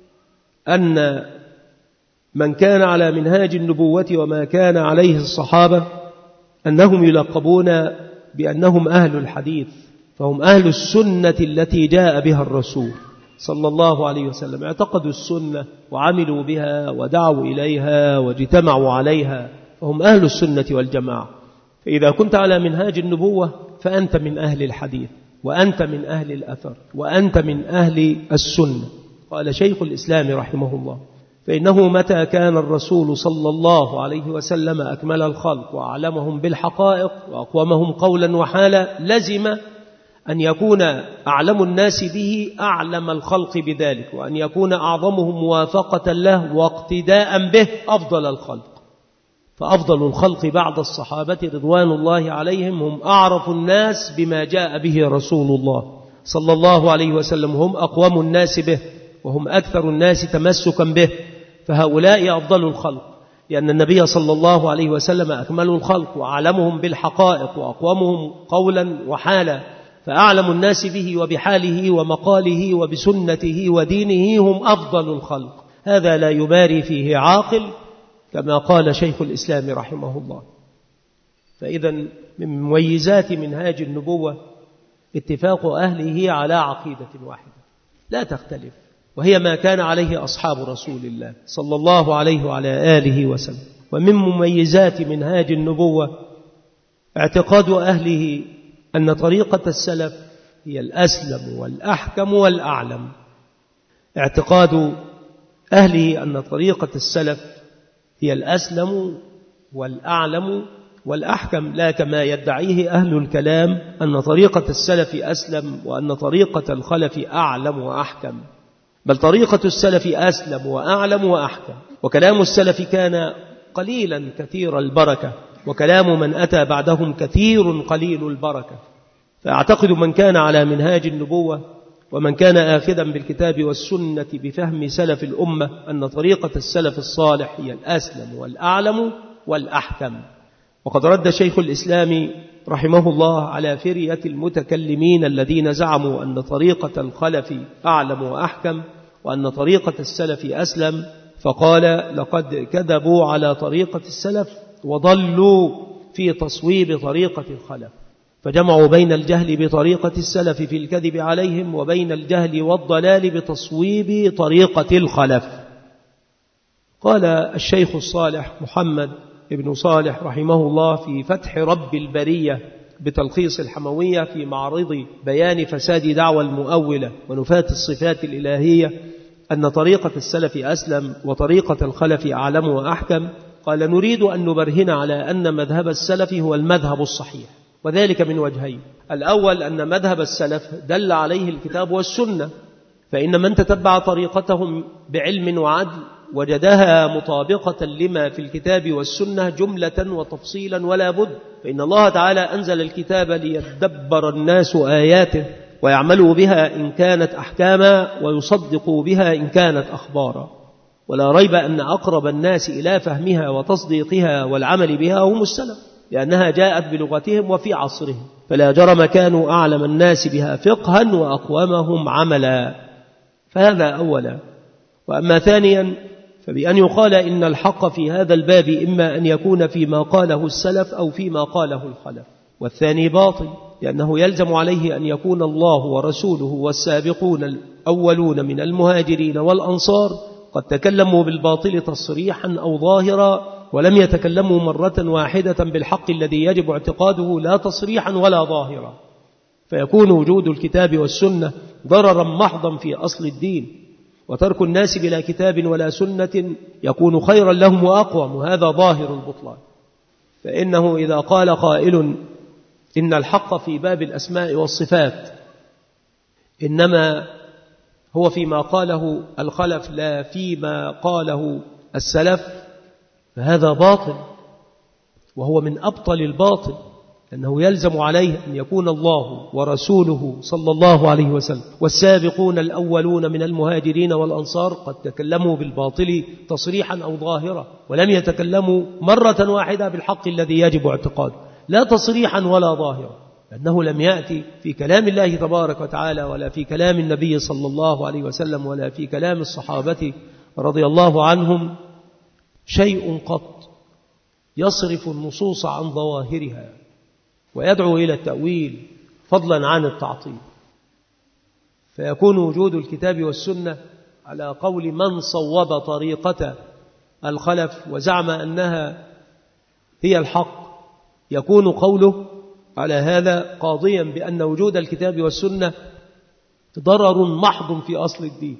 أن من كان على منهاج النبوة وما كان عليه الصحابة أنهم يلقبون بأنهم أهل الحديث، فهم أهل السنة التي جاء بها الرسول صلى الله عليه وسلم، اعتقدوا السنة وعملوا بها ودعوا إليها واجتمعوا عليها، فهم أهل السنة والجماعة. فإذا كنت على منهاج النبوة فأنت من أهل الحديث، وأنت من أهل الأثر، وأنت من أهل السنة. قال شيخ الإسلام رحمه الله: فإنه متى كان الرسول صلى الله عليه وسلم أكمل الخلق وأعلمهم بالحقائق وأقومهم قولا وحالا، لزم أن يكون أعلم الناس به أعلم الخلق بذلك، وأن يكون أعظمهم موافقة له واقتداء به أفضل الخلق. فأفضل الخلق بعد الصحابة رضوان الله عليهم هم أعرف الناس بما جاء به رسول الله صلى الله عليه وسلم، هم أقوم الناس به وهم أكثر الناس تمسكا به، فهؤلاء أفضل الخلق، لأن النبي صلى الله عليه وسلم أكمل الخلق وأعلمهم بالحقائق وأقومهم قولا وحالا، فأعلم الناس به وبحاله ومقاله وبسنته ودينه هم أفضل الخلق. هذا لا يباري فيه عاقل كما قال شيخ الإسلام رحمه الله. فإذا من مميزات منهاج النبوة اتفاق أهله على عقيدة واحدة لا تختلف، وهي ما كان عليه أصحاب رسول الله صلى الله عليه وعلى آله وسلم. ومن مميزات منهاج النبوة اعتقاد أهله أن طريقة السلف هي الأسلم والأحكم والأعلم. اعتقاد أهله أن طريقة السلف هي الأسلم والأعلم والأحكم، لا كما يدعيه أهل الكلام أن طريقة السلف أسلم وأن طريقة الخلف أعلم وأحكم، بل طريقة السلف أسلم وأعلم وأحكم. وكلام السلف كان قليلا كثير البركة، وكلام من أتى بعدهم كثير قليل البركة. فأعتقد من كان على منهاج النبوة ومن كان آخذا بالكتاب والسنة بفهم سلف الأمة أن طريقة السلف الصالح هي الأسلم والأعلم والأحكم. وقد رد شيخ الإسلام رحمه الله على فرية المتكلمين الذين زعموا أن طريقة الخلف أعلم وأحكم وأن طريقة السلف أسلم، فقال: لقد كذبوا على طريقة السلف وضلوا في تصويب طريقة الخلف، فجمعوا بين الجهل بطريقة السلف في الكذب عليهم وبين الجهل والضلال بتصويب طريقة الخلف. قال الشيخ الصالح محمد ابن صالح رحمه الله في فتح رب البرية بتلخيص الحموية في معرض بيان فساد دعوى المؤولة ونفاة الصفات الإلهية أن طريقة السلف أسلم وطريقة الخلف أعلم وأحكم. قال: نريد أن نبرهن على أن مذهب السلف هو المذهب الصحيح، وذلك من وجهين. الأول أن مذهب السلف دل عليه الكتاب والسنة، فإن من تتبع طريقتهم بعلم وعدل وجدها مطابقة لما في الكتاب والسنة جملة وتفصيلا ولا بد، فإن الله تعالى أنزل الكتاب ليدبر الناس آياته ويعملوا بها إن كانت أحكاما ويصدقوا بها إن كانت أخبارا. ولا ريب أن أقرب الناس إلى فهمها وتصديقها والعمل بها هم السلف، لأنها جاءت بلغتهم وفي عصرهم، فلا جرم كانوا أعلم الناس بها فقها وأقومهم عملا. فهذا أولا. وأما ثانيا فبأن يقال إن الحق في هذا الباب إما أن يكون فيما قاله السلف أو فيما قاله الخلف، والثاني باطل، لأنه يلزم عليه أن يكون الله ورسوله والسابقون الأولون من المهاجرين والأنصار قد تكلموا بالباطل تصريحا أو ظاهرا ولم يتكلموا مرة واحدة بالحق الذي يجب اعتقاده لا تصريحا ولا ظاهرا، فيكون وجود الكتاب والسنة ضررا محضا في أصل الدين، وترك الناس بلا كتاب ولا سنة يكون خيرا لهم وأقوم، وهذا ظاهر البطلان. فإنه إذا قال قائل إن الحق في باب الأسماء والصفات إنما هو فيما قاله الخلف لا فيما قاله السلف، فهذا باطل، وهو من أبطل الباطل، لأنه يلزم عليه أن يكون الله ورسوله صلى الله عليه وسلم والسابقون الأولون من المهاجرين والأنصار قد تكلموا بالباطل تصريحا أو ظاهرا، ولم يتكلموا مرة واحدة بالحق الذي يجب اعتقاده لا تصريحا ولا ظاهرا، لأنه لم يأتي في كلام الله تبارك وتعالى ولا في كلام النبي صلى الله عليه وسلم ولا في كلام الصحابة رضي الله عنهم شيء قط يصرف النصوص عن ظواهرها ويدعو إلى التأويل فضلا عن التعطيل. فيكون وجود الكتاب والسنة على قول من صوب طريقة الخلف وزعم أنها هي الحق، يكون قوله على هذا قاضيا بأن وجود الكتاب والسنة ضرر محض في أصل الدين،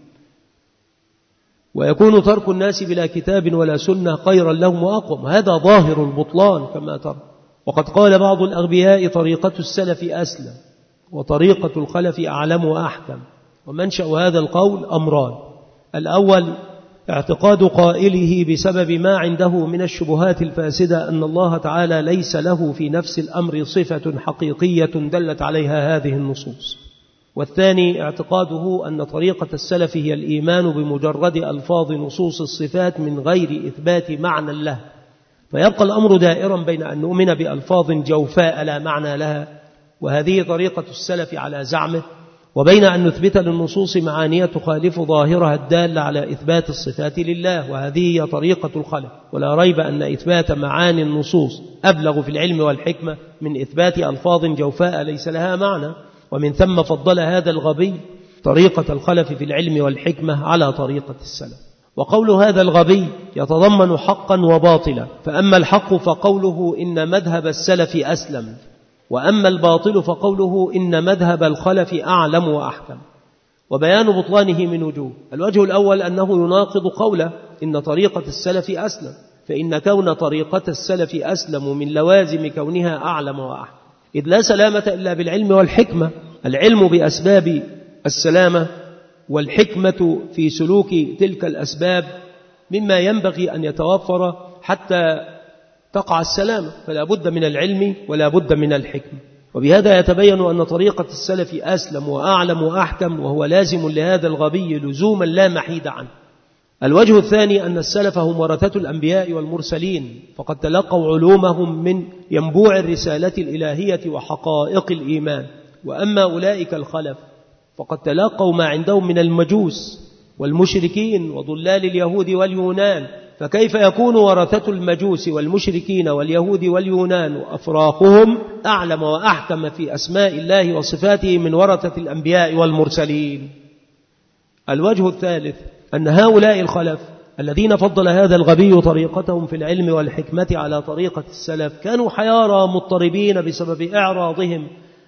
ويكون ترك الناس بلا كتاب ولا سنة خيرا لهم وأقوم، هذا ظاهر البطلان كما ترى. وقد قال بعض الأغبياء طريقة السلف أسلم وطريقة الخلف أعلم وأحكم، ومنشأ هذا القول أمران: الأول اعتقاد قائله بسبب ما عنده من الشبهات الفاسدة أن الله تعالى ليس له في نفس الأمر صفة حقيقية دلت عليها هذه النصوص. والثاني اعتقاده أن طريقة السلف هي الإيمان بمجرد ألفاظ نصوص الصفات من غير إثبات معنى له، فيبقى الأمر دائرا بين أن نؤمن بألفاظ جوفاء لا معنى لها، وهذه طريقة السلف على زعمه، وبين أن نثبت للنصوص معانية تخالف ظاهرها الدالة على إثبات الصفات لله، وهذه هي طريقة الخلف. ولا ريب أن إثبات معاني النصوص أبلغ في العلم والحكمة من إثبات ألفاظ جوفاء ليس لها معنى، ومن ثم فضل هذا الغبي طريقة الخلف في العلم والحكمة على طريقة السلف. وقول هذا الغبي يتضمن حقا وباطلا، فأما الحق فقوله إن مذهب السلف أسلم، وأما الباطل فقوله إن مذهب الخلف أعلم وأحكم. وبيان بطلانه من وجوه: الوجه الأول أنه يناقض قوله إن طريقة السلف أسلم، فإن كون طريقة السلف أسلم من لوازم كونها أعلم وأحكم، إذ لا سلامة إلا بالعلم والحكمة، العلم بأسباب السلامة والحكمة في سلوك تلك الأسباب مما ينبغي أن يتوفر حتى تقع السلامة، فلا بد من العلم ولا بد من الحكمة. وبهذا يتبين أن طريقة السلف أسلم وأعلم وأحكم، وهو لازم لهذا الغبي لزوما لا محيد عنه. الوجه الثاني أن السلف هم ورثة الأنبياء والمرسلين، فقد تلقوا علومهم من ينبوع الرسالة الإلهية وحقائق الإيمان، وأما أولئك الخلف فقد تلقوا ما عندهم من المجوس والمشركين وضلال اليهود واليونان، فكيف يكون ورثة المجوس والمشركين واليهود واليونان وأفراقهم أعلم وأحكم في أسماء الله وصفاته من ورثة الأنبياء والمرسلين؟ الوجه الثالث أن هؤلاء الخلف الذين فضل هذا الغبي طريقتهم في العلم والحكمة على طريقة السلف كانوا حيارى مضطربين بسبب إعراضهم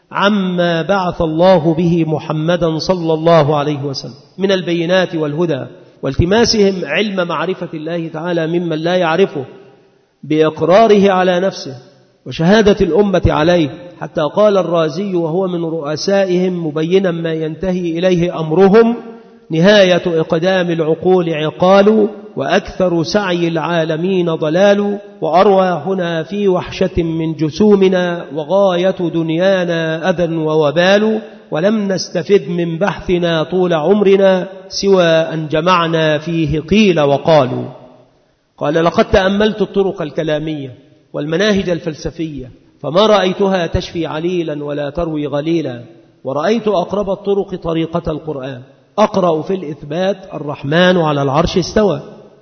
عما بعث الله به محمدا صلى الله عليه وسلم من البينات والهدى، والتماسهم علم معرفة الله تعالى ممن لا يعرفه بإقراره على نفسه وشهادة الأمة عليه، حتى قال الرازي وهو من رؤسائهم مبينا ما ينتهي إليه أمرهم: نهاية إقدام العقول عقال، وأكثر سعي العالمين ضلال، وأرواحنا في وحشة من جسومنا، وغاية دنيانا أذى ووبال، ولم نستفد من بحثنا طول عمرنا سوى أن جمعنا فيه قيل وقالوا. قال: لقد تأملت الطرق الكلامية والمناهج الفلسفية فما رأيتها تشفي عليلا ولا تروي غليلا، ورأيت أقرب الطرق طريقة القرآن. أقرأ في الإثبات: الرحمن على العرش استوى،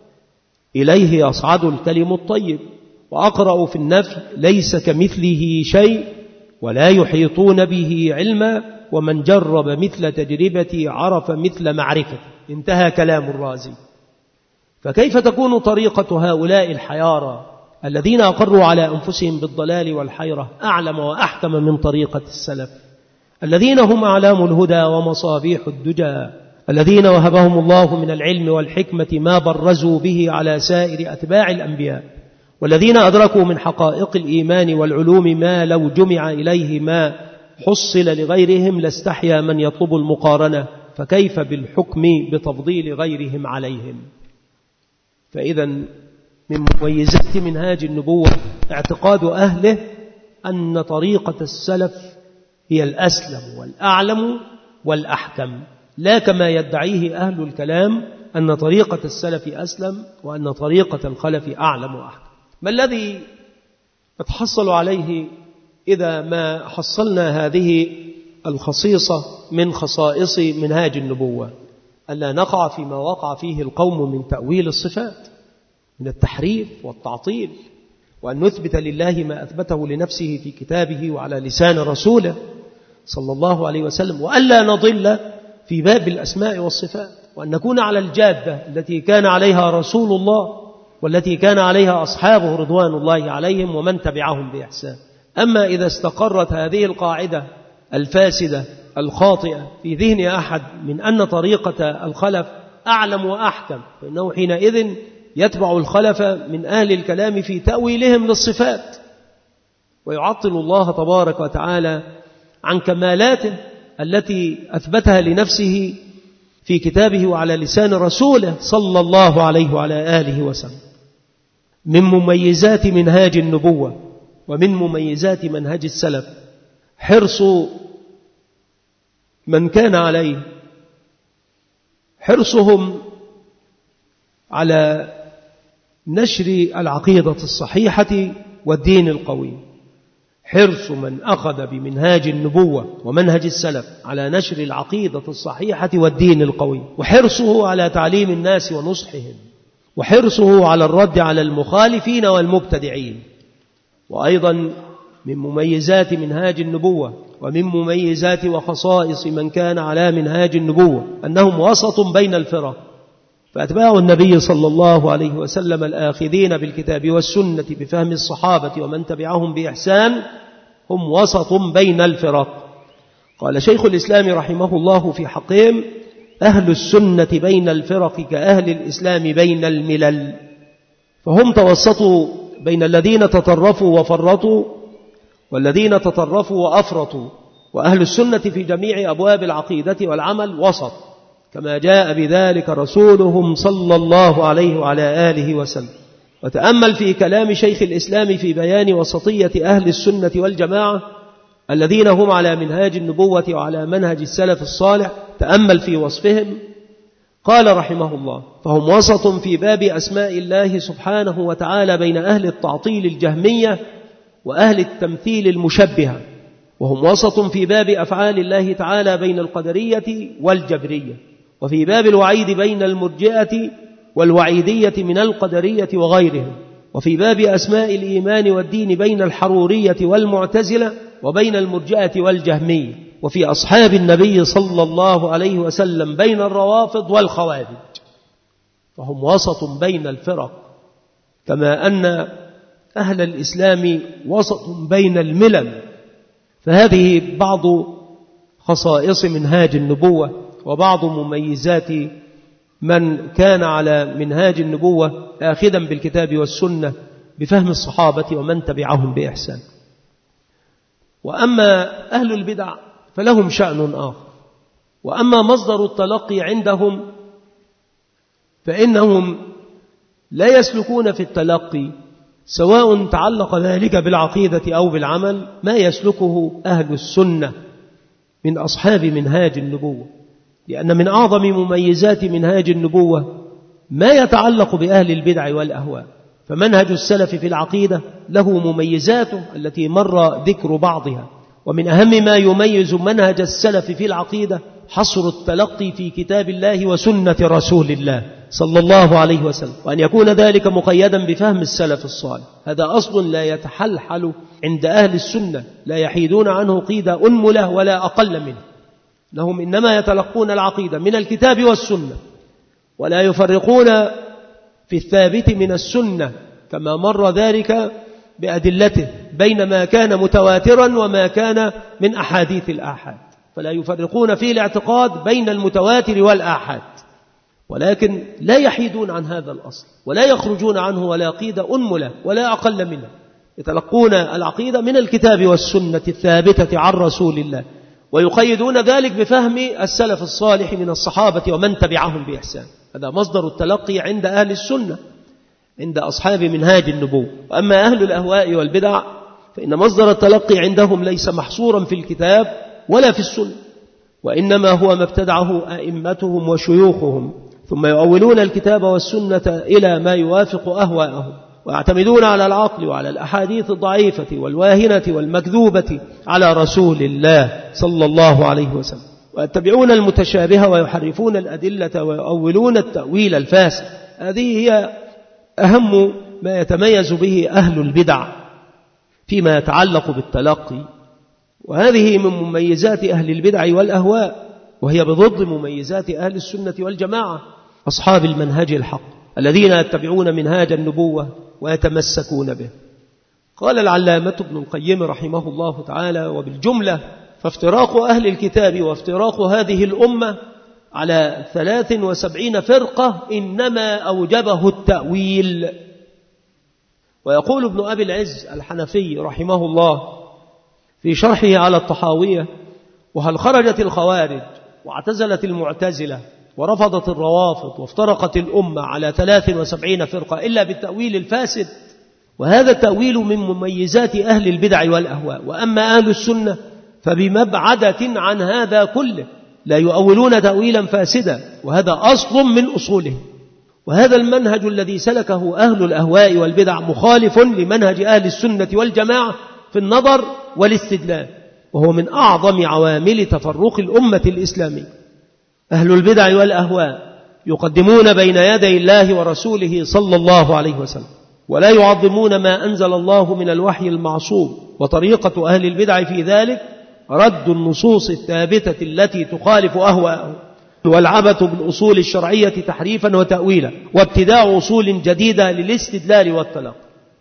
إليه يصعد الكلم الطيب. وأقرأ في النفي: ليس كمثله شيء ولا يحيطون به علما، ومن جرب مثل تجربتي عرف مثل معرفة. انتهى كلام الرازي. فكيف تكون طريقة هؤلاء الحيارى الذين أقروا على أنفسهم بالضلال والحيرة أعلم وأحكم من طريقة السلف، الذين هم أعلام الهدى ومصابيح الدجى، الذين وهبهم الله من العلم والحكمة ما برزوا به على سائر أتباع الأنبياء، والذين أدركوا من حقائق الإيمان والعلوم ما لو جمع إليه ما حصل لغيرهم لاستحيا من يطلب المقارنة، فكيف بالحكم بتفضيل غيرهم عليهم. فإذا من مميزات منهاج النبوة اعتقاد أهله أن طريقة السلف هي الأسلم والأعلم والأحكم، لا كما يدعيه أهل الكلام أن طريقة السلف أسلم وأن طريقة الخلف أعلم وأحكم. ما الذي نتحصل عليه إذا ما حصلنا هذه الخصيصة من خصائص منهاج النبوة؟ ألا نقع فيما وقع فيه القوم من تأويل الصفات، من التحريف والتعطيل، وأن نثبت لله ما أثبته لنفسه في كتابه وعلى لسان رسوله صلى الله عليه وسلم، وألا نضل في باب الأسماء والصفات، وأن نكون على الجادة التي كان عليها رسول الله والتي كان عليها أصحابه رضوان الله عليهم ومن تبعهم بإحسان. أما إذا استقرت هذه القاعدة الفاسدة الخاطئة في ذهن أحد من أن طريقة الخلف أعلم وأحكم، فإنه حينئذ يتبع الخلف من أهل الكلام في تأويلهم للصفات، ويعطل الله تبارك وتعالى عن كمالاته التي أثبتها لنفسه في كتابه وعلى لسان رسوله صلى الله عليه وعلى آله وسلم. من مميزات منهاج النبوة ومن مميزات منهج السلف حرص من كان عليه، حرصهم على نشر العقيدة الصحيحة والدين القوي، حرص من أخذ بمنهاج النبوة ومنهج السلف على نشر العقيدة الصحيحة والدين القوي، وحرصه على تعليم الناس ونصحهم، وحرصه على الرد على المخالفين والمبتدعين. وأيضا من مميزات منهاج النبوة ومن مميزات وخصائص من كان على منهاج النبوة أنهم وسط بين الفرق، فأتباع النبي صلى الله عليه وسلم الآخذين بالكتاب والسنة بفهم الصحابة ومن تبعهم بإحسان هم وسط بين الفرق. قال شيخ الإسلام رحمه الله في حقهم: أهل السنة بين الفرق كأهل الإسلام بين الملل، فهم توسطوا بين الذين تطرفوا وفرطوا والذين تطرفوا وأفرطوا، وأهل السنة في جميع أبواب العقيدة والعمل وسط، كما جاء بذلك رسولهم صلى الله عليه وعلى آله وسلم. وتأمل في كلام شيخ الإسلام في بيان وسطية أهل السنة والجماعة الذين هم على منهاج النبوة وعلى منهج السلف الصالح، تأمل في وصفهم. قال رحمه الله: فهم وسط في باب أسماء الله سبحانه وتعالى بين أهل التعطيل الجهمية وأهل التمثيل المشبهة، وهم وسط في باب أفعال الله تعالى بين القدرية والجبرية، وفي باب الوعيد بين المرجئة والوعيدية من القدرية وغيرهم، وفي باب أسماء الإيمان والدين بين الحرورية والمعتزلة وبين المرجئة والجهمية، وفي أصحاب النبي صلى الله عليه وسلم بين الروافض والخوارج. فهم وسط بين الفرق، كما أن أهل الإسلام وسط بين الملل. فهذه بعض خصائص منهاج النبوة وبعض مميزات من كان على منهاج النبوة آخذا بالكتاب والسنة بفهم الصحابة ومن تبعهم بإحسان. وأما أهل البدع فلهم شأن آخر، وأما مصدر التلقي عندهم فإنهم لا يسلكون في التلقي، سواء تعلق ذلك بالعقيدة أو بالعمل، ما يسلكه أهل السنة من أصحاب منهاج النبوة، لأن من أعظم مميزات منهاج النبوة ما يتعلق بأهل البدع والأهواء. فمنهج السلف في العقيدة له مميزاته التي مر ذكر بعضها، ومن أهم ما يميز منهج السلف في العقيدة حصر التلقي في كتاب الله وسنة رسول الله صلى الله عليه وسلم، وأن يكون ذلك مقيدا بفهم السلف الصالح. هذا أصل لا يتحلحل عند أهل السنة، لا يحيدون عنه قيد أنملة ولا أقل منه، لهم إنما يتلقون العقيدة من الكتاب والسنة، ولا يفرقون في الثابت من السنة كما مر ذلك بأدلته بين ما كان متواترا وما كان من أحاديث الآحاد، فلا يفرقون في الاعتقاد بين المتواتر والآحاد، ولكن لا يحيدون عن هذا الأصل ولا يخرجون عنه ولا عقيدة أنملة ولا أقل منه، يتلقون العقيدة من الكتاب والسنة الثابتة عن رسول الله، ويقيدون ذلك بفهم السلف الصالح من الصحابة ومن تبعهم بإحسان. هذا مصدر التلقي عند أهل السنة، عند أصحاب منهاج النبوة. وأما أهل الأهواء والبدع فإن مصدر التلقي عندهم ليس محصورا في الكتاب ولا في السنة، وإنما هو ما ابتدعه أئمتهم وشيوخهم، ثم يؤولون الكتاب والسنة إلى ما يوافق أهواءهم، ويعتمدون على العقل وعلى الأحاديث الضعيفة والواهنة والمكذوبة على رسول الله صلى الله عليه وسلم، ويتبعون المتشابه ويحرفون الأدلة ويؤولون التأويل الفاسد. هذه هي أهم ما يتميز به أهل البدع فيما يتعلق بالتلقي، وهذه من مميزات أهل البدع والأهواء، وهي بضد مميزات أهل السنة والجماعة أصحاب المنهج الحق الذين يتبعون منهاج النبوة ويتمسكون به. قال العلامة ابن القيم رحمه الله تعالى: وبالجملة فافتراق أهل الكتاب وافتراق هذه الأمة على 73 فرقة إنما أوجبه التأويل. ويقول ابن أبي العز الحنفي رحمه الله في شرحه على الطحاوية: وهل خرجت الخوارج واعتزلت المعتزلة ورفضت الروافض وافترقت الأمة على 73 فرقة إلا بالتأويل الفاسد؟ وهذا التأويل من مميزات أهل البدع والأهواء. وأما أهل السنة فبمبعدة عن هذا كله، لا يؤولون تأويلا فاسدا، وهذا أصل من أصوله. وهذا المنهج الذي سلكه أهل الأهواء والبدع مخالف لمنهج أهل السنة والجماعة في النظر والاستدلال، وهو من أعظم عوامل تفرق الأمة الإسلامية. أهل البدع والأهواء يقدمون بين يدي الله ورسوله صلى الله عليه وسلم، ولا يعظمون ما أنزل الله من الوحي المعصوم. وطريقة أهل البدع في ذلك رد النصوص الثابتة التي تخالف أهواءهم، والعبث بالأصول الشرعية تحريفا وتأويلا، وابتداع أصول جديدة للاستدلال والتلقي.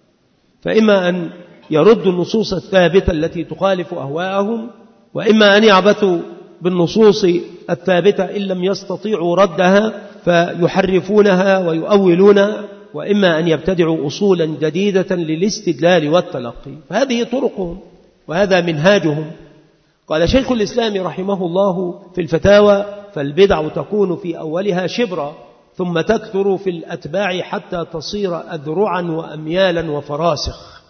فإما أن يردوا النصوص الثابتة التي تخالف أهواءهم، وإما أن يعبثوا بالنصوص الثابتة إن لم يستطيعوا ردها فيحرفونها ويؤولونها، وإما أن يبتدعوا أصولا جديدة للاستدلال والتلقي. فهذه طرقهم وهذا منهاجهم. قال شيخ الإسلام رحمه الله في الفتاوى: فالبدع تكون في أولها شبرا ثم تكثر في الأتباع حتى تصير أذرعا وأميالا وفراسخ.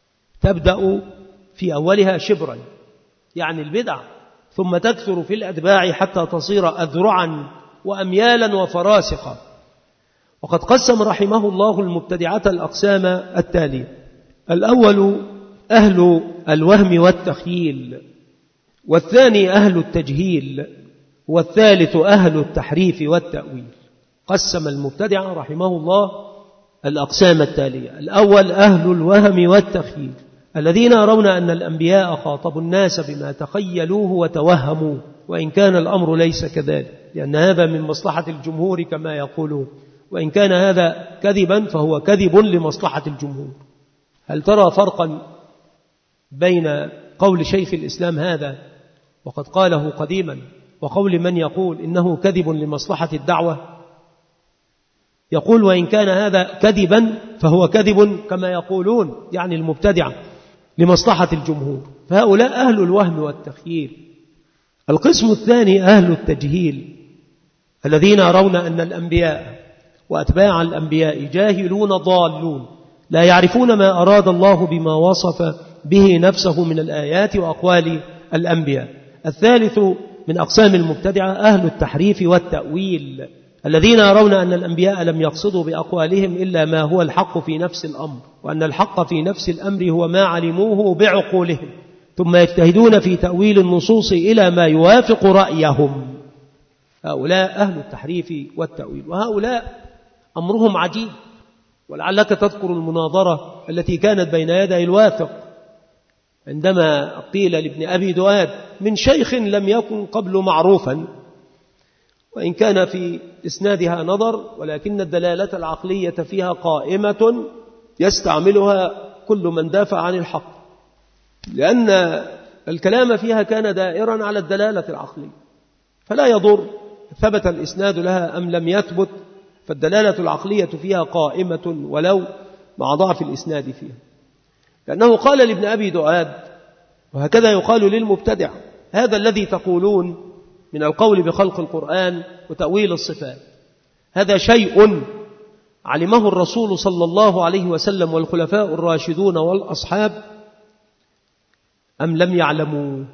تبدأ في أولها شبرا يعني البدع، ثم تكثر في الأتباع حتى تصير أذرعا وأميالا وفراسخا. وقد قسم رحمه الله المبتدعة الأقسام التالية: الأول أهل الوهم والتخييل، والثاني أهل التجهيل، والثالث أهل التحريف والتأويل. قسم المبتدعة رحمه الله الأقسام التالية: الأول أهل الوهم والتخييل، الذين يرون أن الأنبياء خاطبوا الناس بما تخيلوه وتوهموه، وإن كان الأمر ليس كذلك، لأن هذا من مصلحة الجمهور كما يقولون، وإن كان هذا كذبا فهو كذب لمصلحة الجمهور. هل ترى فرقا بين قول شيخ الإسلام هذا وقد قاله قديما وقول من يقول إنه كذب لمصلحة الدعوة؟ يقول وإن كان هذا كذبا فهو كذب كما يقولون، يعني المبتدعة، لمصلحة الجمهور. فهؤلاء أهل الوهم والتخييل. القسم الثاني أهل التجهيل، الذين يرون أن الأنبياء وأتباع الأنبياء جاهلون ضالون، لا يعرفون ما أراد الله بما وصف به نفسه من الآيات وأقوال الأنبياء. الثالث من أقسام المبتدعة أهل التحريف والتأويل، الذين يرون أن الأنبياء لم يقصدوا بأقوالهم إلا ما هو الحق في نفس الأمر، وأن الحق في نفس الأمر هو ما علموه بعقولهم، ثم يجتهدون في تأويل النصوص إلى ما يوافق رأيهم. هؤلاء أهل التحريف والتأويل، وهؤلاء أمرهم عجيب. ولعلك تذكر المناظرة التي كانت بين يدي الواثق عندما قيل لابن أبي دؤاد من شيخ لم يكن قبل معروفا، وإن كان في إسنادها نظر، ولكن الدلالة العقلية فيها قائمة، يستعملها كل من دافع عن الحق، لأن الكلام فيها كان دائرا على الدلالة العقلية، فلا يضر ثبت الإسناد لها أم لم يثبت، فالدلالة العقلية فيها قائمة ولو مع ضعف الإسناد فيها. لأنه قال لابن أبي دؤاد، وهكذا يقال للمبتدع: هذا الذي تقولون من القول بخلق القرآن وتأويل الصفات هذا شيء علمه الرسول صلى الله عليه وسلم والخلفاء الراشدون والأصحاب أم لم يعلموا؟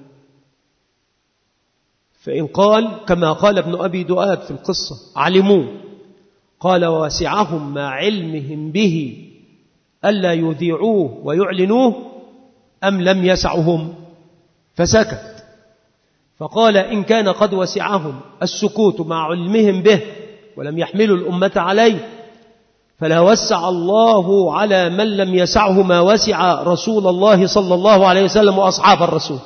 فإن قال كما قال ابن أبي دؤاد في القصة علموا، قال: ووسعهم مع علمهم به ألا يذيعوه ويعلنوه أم لم يسعهم؟ فسكت. فقال: إن كان قد وسعهم السكوت مع علمهم به ولم يحملوا الأمة عليه، فلا وسع الله على من لم يسعه ما وسع رسول الله صلى الله عليه وسلم وأصحاب الرسول.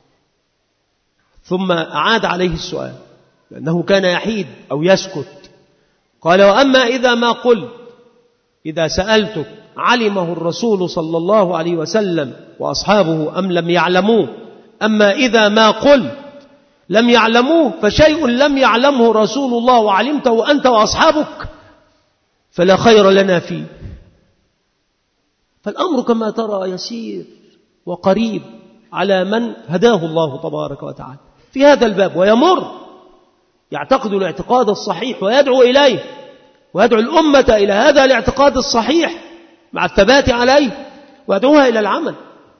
ثم أعاد عليه السؤال لأنه كان يحيد أو يسكت. قال: وأما إذا ما قلت، إذا سألتك علمه الرسول صلى الله عليه وسلم وأصحابه أم لم يعلموه، أما إذا ما قلت لم يعلموه فشيء لم يعلمه رسول الله وعلمته أنت وأصحابك فلا خير لنا فيه. فالأمر كما ترى يسير وقريب على من هداه الله تبارك وتعالى في هذا الباب، ويمر يعتقد الاعتقاد الصحيح ويدعو إليه، ويدعو الأمة إلى هذا الاعتقاد الصحيح مع الثبات عليه، ويدعوها إلى العمل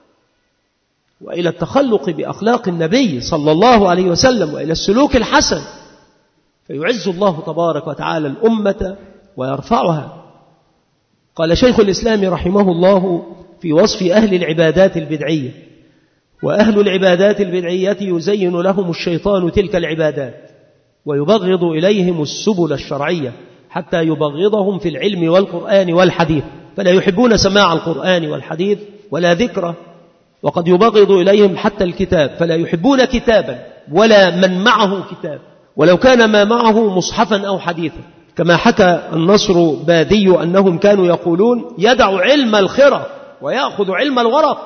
وإلى التخلق بأخلاق النبي صلى الله عليه وسلم وإلى السلوك الحسن، فيعز الله تبارك وتعالى الأمة ويرفعها. قال شيخ الإسلام رحمه الله في وصف أهل العبادات البدعية: وأهل العبادات البدعية يزين لهم الشيطان تلك العبادات ويبغض إليهم السبل الشرعية حتى يبغضهم في العلم والقرآن والحديث، فلا يحبون سماع القرآن والحديث ولا ذكره، وقد يبغض إليهم حتى الكتاب، فلا يحبون كتابا ولا من معه كتاب ولو كان ما معه مصحفا أو حديثا، كما حكى النصر بادي أنهم كانوا يقولون: يدع علم الخرق ويأخذ علم الورق.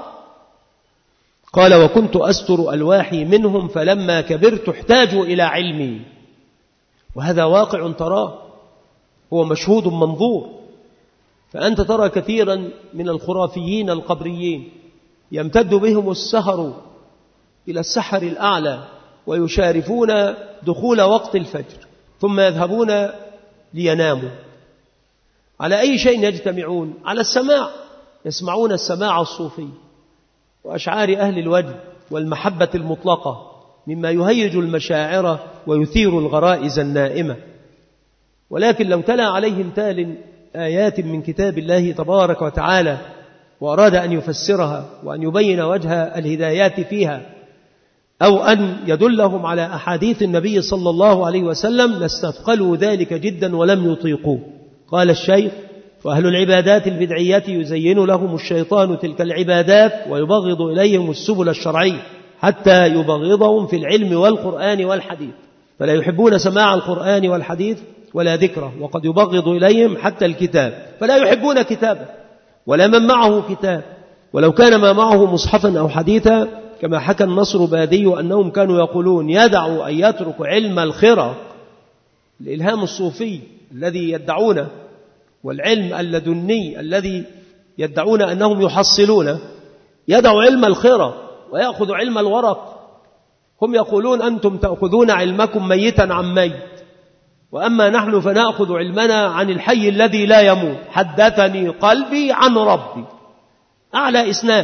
قال: وكنت أستر ألواحي منهم فلما كبرت احتاجوا إلى علمي. وهذا واقع تراه، هو مشهود منظور. فأنت ترى كثيرا من الخرافيين القبريين يمتد بهم السهر إلى السحر الأعلى ويشارفون دخول وقت الفجر، ثم يذهبون ليناموا. على أي شيء يجتمعون؟ على السماع، يسمعون السماع الصوفي وأشعار أهل الوجد والمحبة المطلقة مما يهيج المشاعر ويثير الغرائز النائمة. ولكن لو تلا عليهم تال آيات من كتاب الله تبارك وتعالى وأراد أن يفسرها وأن يبين وجه الهدايات فيها، أو أن يدلهم على أحاديث النبي صلى الله عليه وسلم، لاستثقلوا ذلك جدا ولم يطيقوه. قال الشيخ: وأهل العبادات البدعية يزين لهم الشيطان تلك العبادات ويبغض إليهم السبل الشرعية حتى يبغضهم في العلم والقرآن والحديث، فلا يحبون سماع القرآن والحديث ولا ذكره، وقد يبغض إليهم حتى الكتاب، فلا يحبون كتابه ولا من معه كتاب ولو كان ما معه مصحفا أو حديثا، كما حكى النصر بادي أنهم كانوا يقولون: يدع أن يترك علم الخرق، الإلهام الصوفي الذي يدعونه والعلم اللدني الذي يدعون أنهم يحصلونه، يدع علم الخرق ويأخذ علم الورق. هم يقولون: أنتم تأخذون علمكم ميتا عن ميت، وأما نحن فنأخذ علمنا عن الحي الذي لا يموت. حدثني قلبي عن ربي، أعلى إسناد.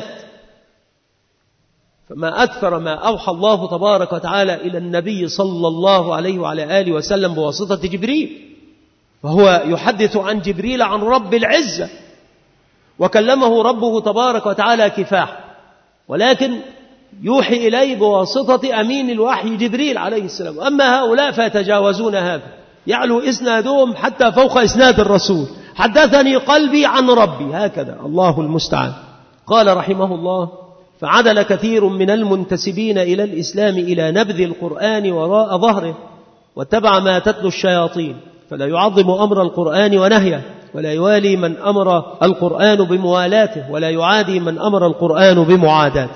فما أكثر ما أوحى الله تبارك وتعالى إلى النبي صلى الله عليه وعلى آله وسلم بواسطة جبريل، وهو يحدث عن جبريل عن رب العزة، وكلمه ربه تبارك وتعالى كفاح، ولكن يوحي إليه بواسطة أمين الوحي جبريل عليه السلام. أما هؤلاء فيتجاوزون هذا، يعلو إسنادهم حتى فوق إسناد الرسول. حدثني قلبي عن ربي، هكذا، الله المستعان. قال رحمه الله: فعدل كثير من المنتسبين إلى الإسلام إلى نبذ القرآن وراء ظهره، واتبع ما تتلو الشياطين، فلا يعظم أمر القرآن ونهيه، ولا يوالي من أمر القرآن بموالاته، ولا يعادي من أمر القرآن بمعاداته.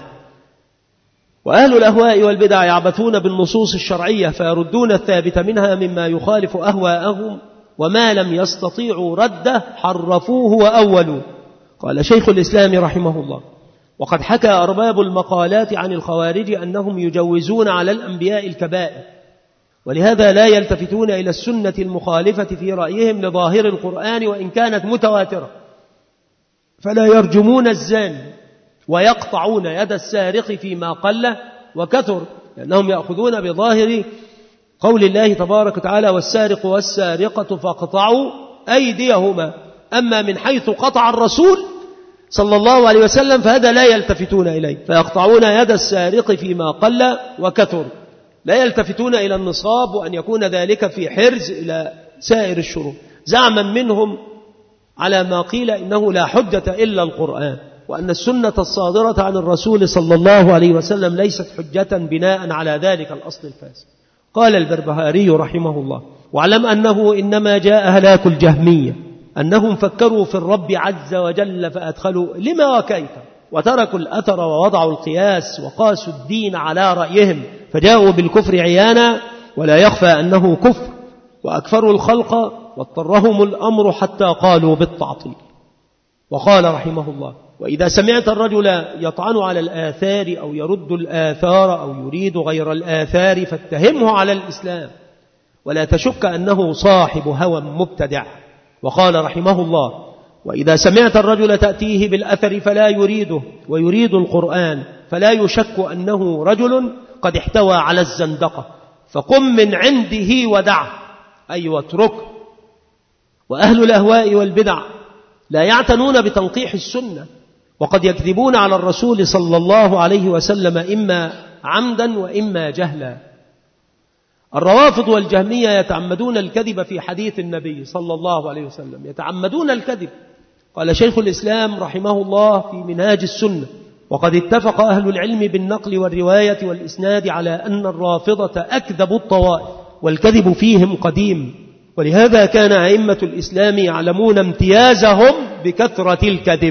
وأهل الأهواء والبدع يعبثون بالنصوص الشرعية فيردون الثابت منها مما يخالف أهواءهم، وما لم يستطيعوا رده حرفوه وأولوا. قال شيخ الإسلام رحمه الله: وقد حكى أرباب المقالات عن الخوارج أنهم يجوزون على الأنبياء الكبائر، ولهذا لا يلتفتون إلى السنة المخالفة في رأيهم لظاهر القرآن وإن كانت متواترة، فلا يرجمون الزاني ويقطعون يد السارق فيما قل وكثر، لأنهم يأخذون بظاهر قول الله تبارك وتعالى: والسارق والسارقة فاقطعوا أيديهما. أما من حيث قطع الرسول صلى الله عليه وسلم فهذا لا يلتفتون إليه، فيقطعون يد السارق فيما قل وكثر، لا يلتفتون إلى النصاب وأن يكون ذلك في حرز إلى سائر الشروط، زعما منهم على ما قيل إنه لا حجة إلا القرآن، وأن السنة الصادرة عن الرسول صلى الله عليه وسلم ليست حجة بناء على ذلك الأصل الفاسد. قال البربهاري رحمه الله: واعلم أنه إنما جاء هلاك الجهمية أنهم فكروا في الرب عز وجل فأدخلوا لما وكيف، وتركوا الأثر ووضعوا القياس وقاسوا الدين على رأيهم، فجاءوا بالكفر عيانا ولا يخفى أنه كفر، وأكفروا الخلق واضطرهم الأمر حتى قالوا بالتعطيل. وقال رحمه الله: وإذا سمعت الرجل يطعن على الآثار أو يرد الآثار أو يريد غير الآثار فاتهمه على الإسلام، ولا تشك أنه صاحب هوى مبتدع. وقال رحمه الله: وإذا سمعت الرجل تأتيه بالأثر فلا يريده ويريد القرآن فلا يشك أنه رجل قد احتوى على الزندقة، فقم من عنده ودعه، أي واتركه. وأهل الأهواء والبدع لا يعتنون بتنقيح السنة، وقد يكذبون على الرسول صلى الله عليه وسلم إما عمدا وإما جهلا. الروافض والجهمية يتعمدون الكذب في حديث النبي صلى الله عليه وسلم، يتعمدون الكذب. قال شيخ الإسلام رحمه الله في منهاج السنة: وقد اتفق أهل العلم بالنقل والرواية والإسناد على أن الرافضة أكذب الطوائف، والكذب فيهم قديم، ولهذا كان أئمة الإسلام يعلمون امتيازهم بكثرة الكذب.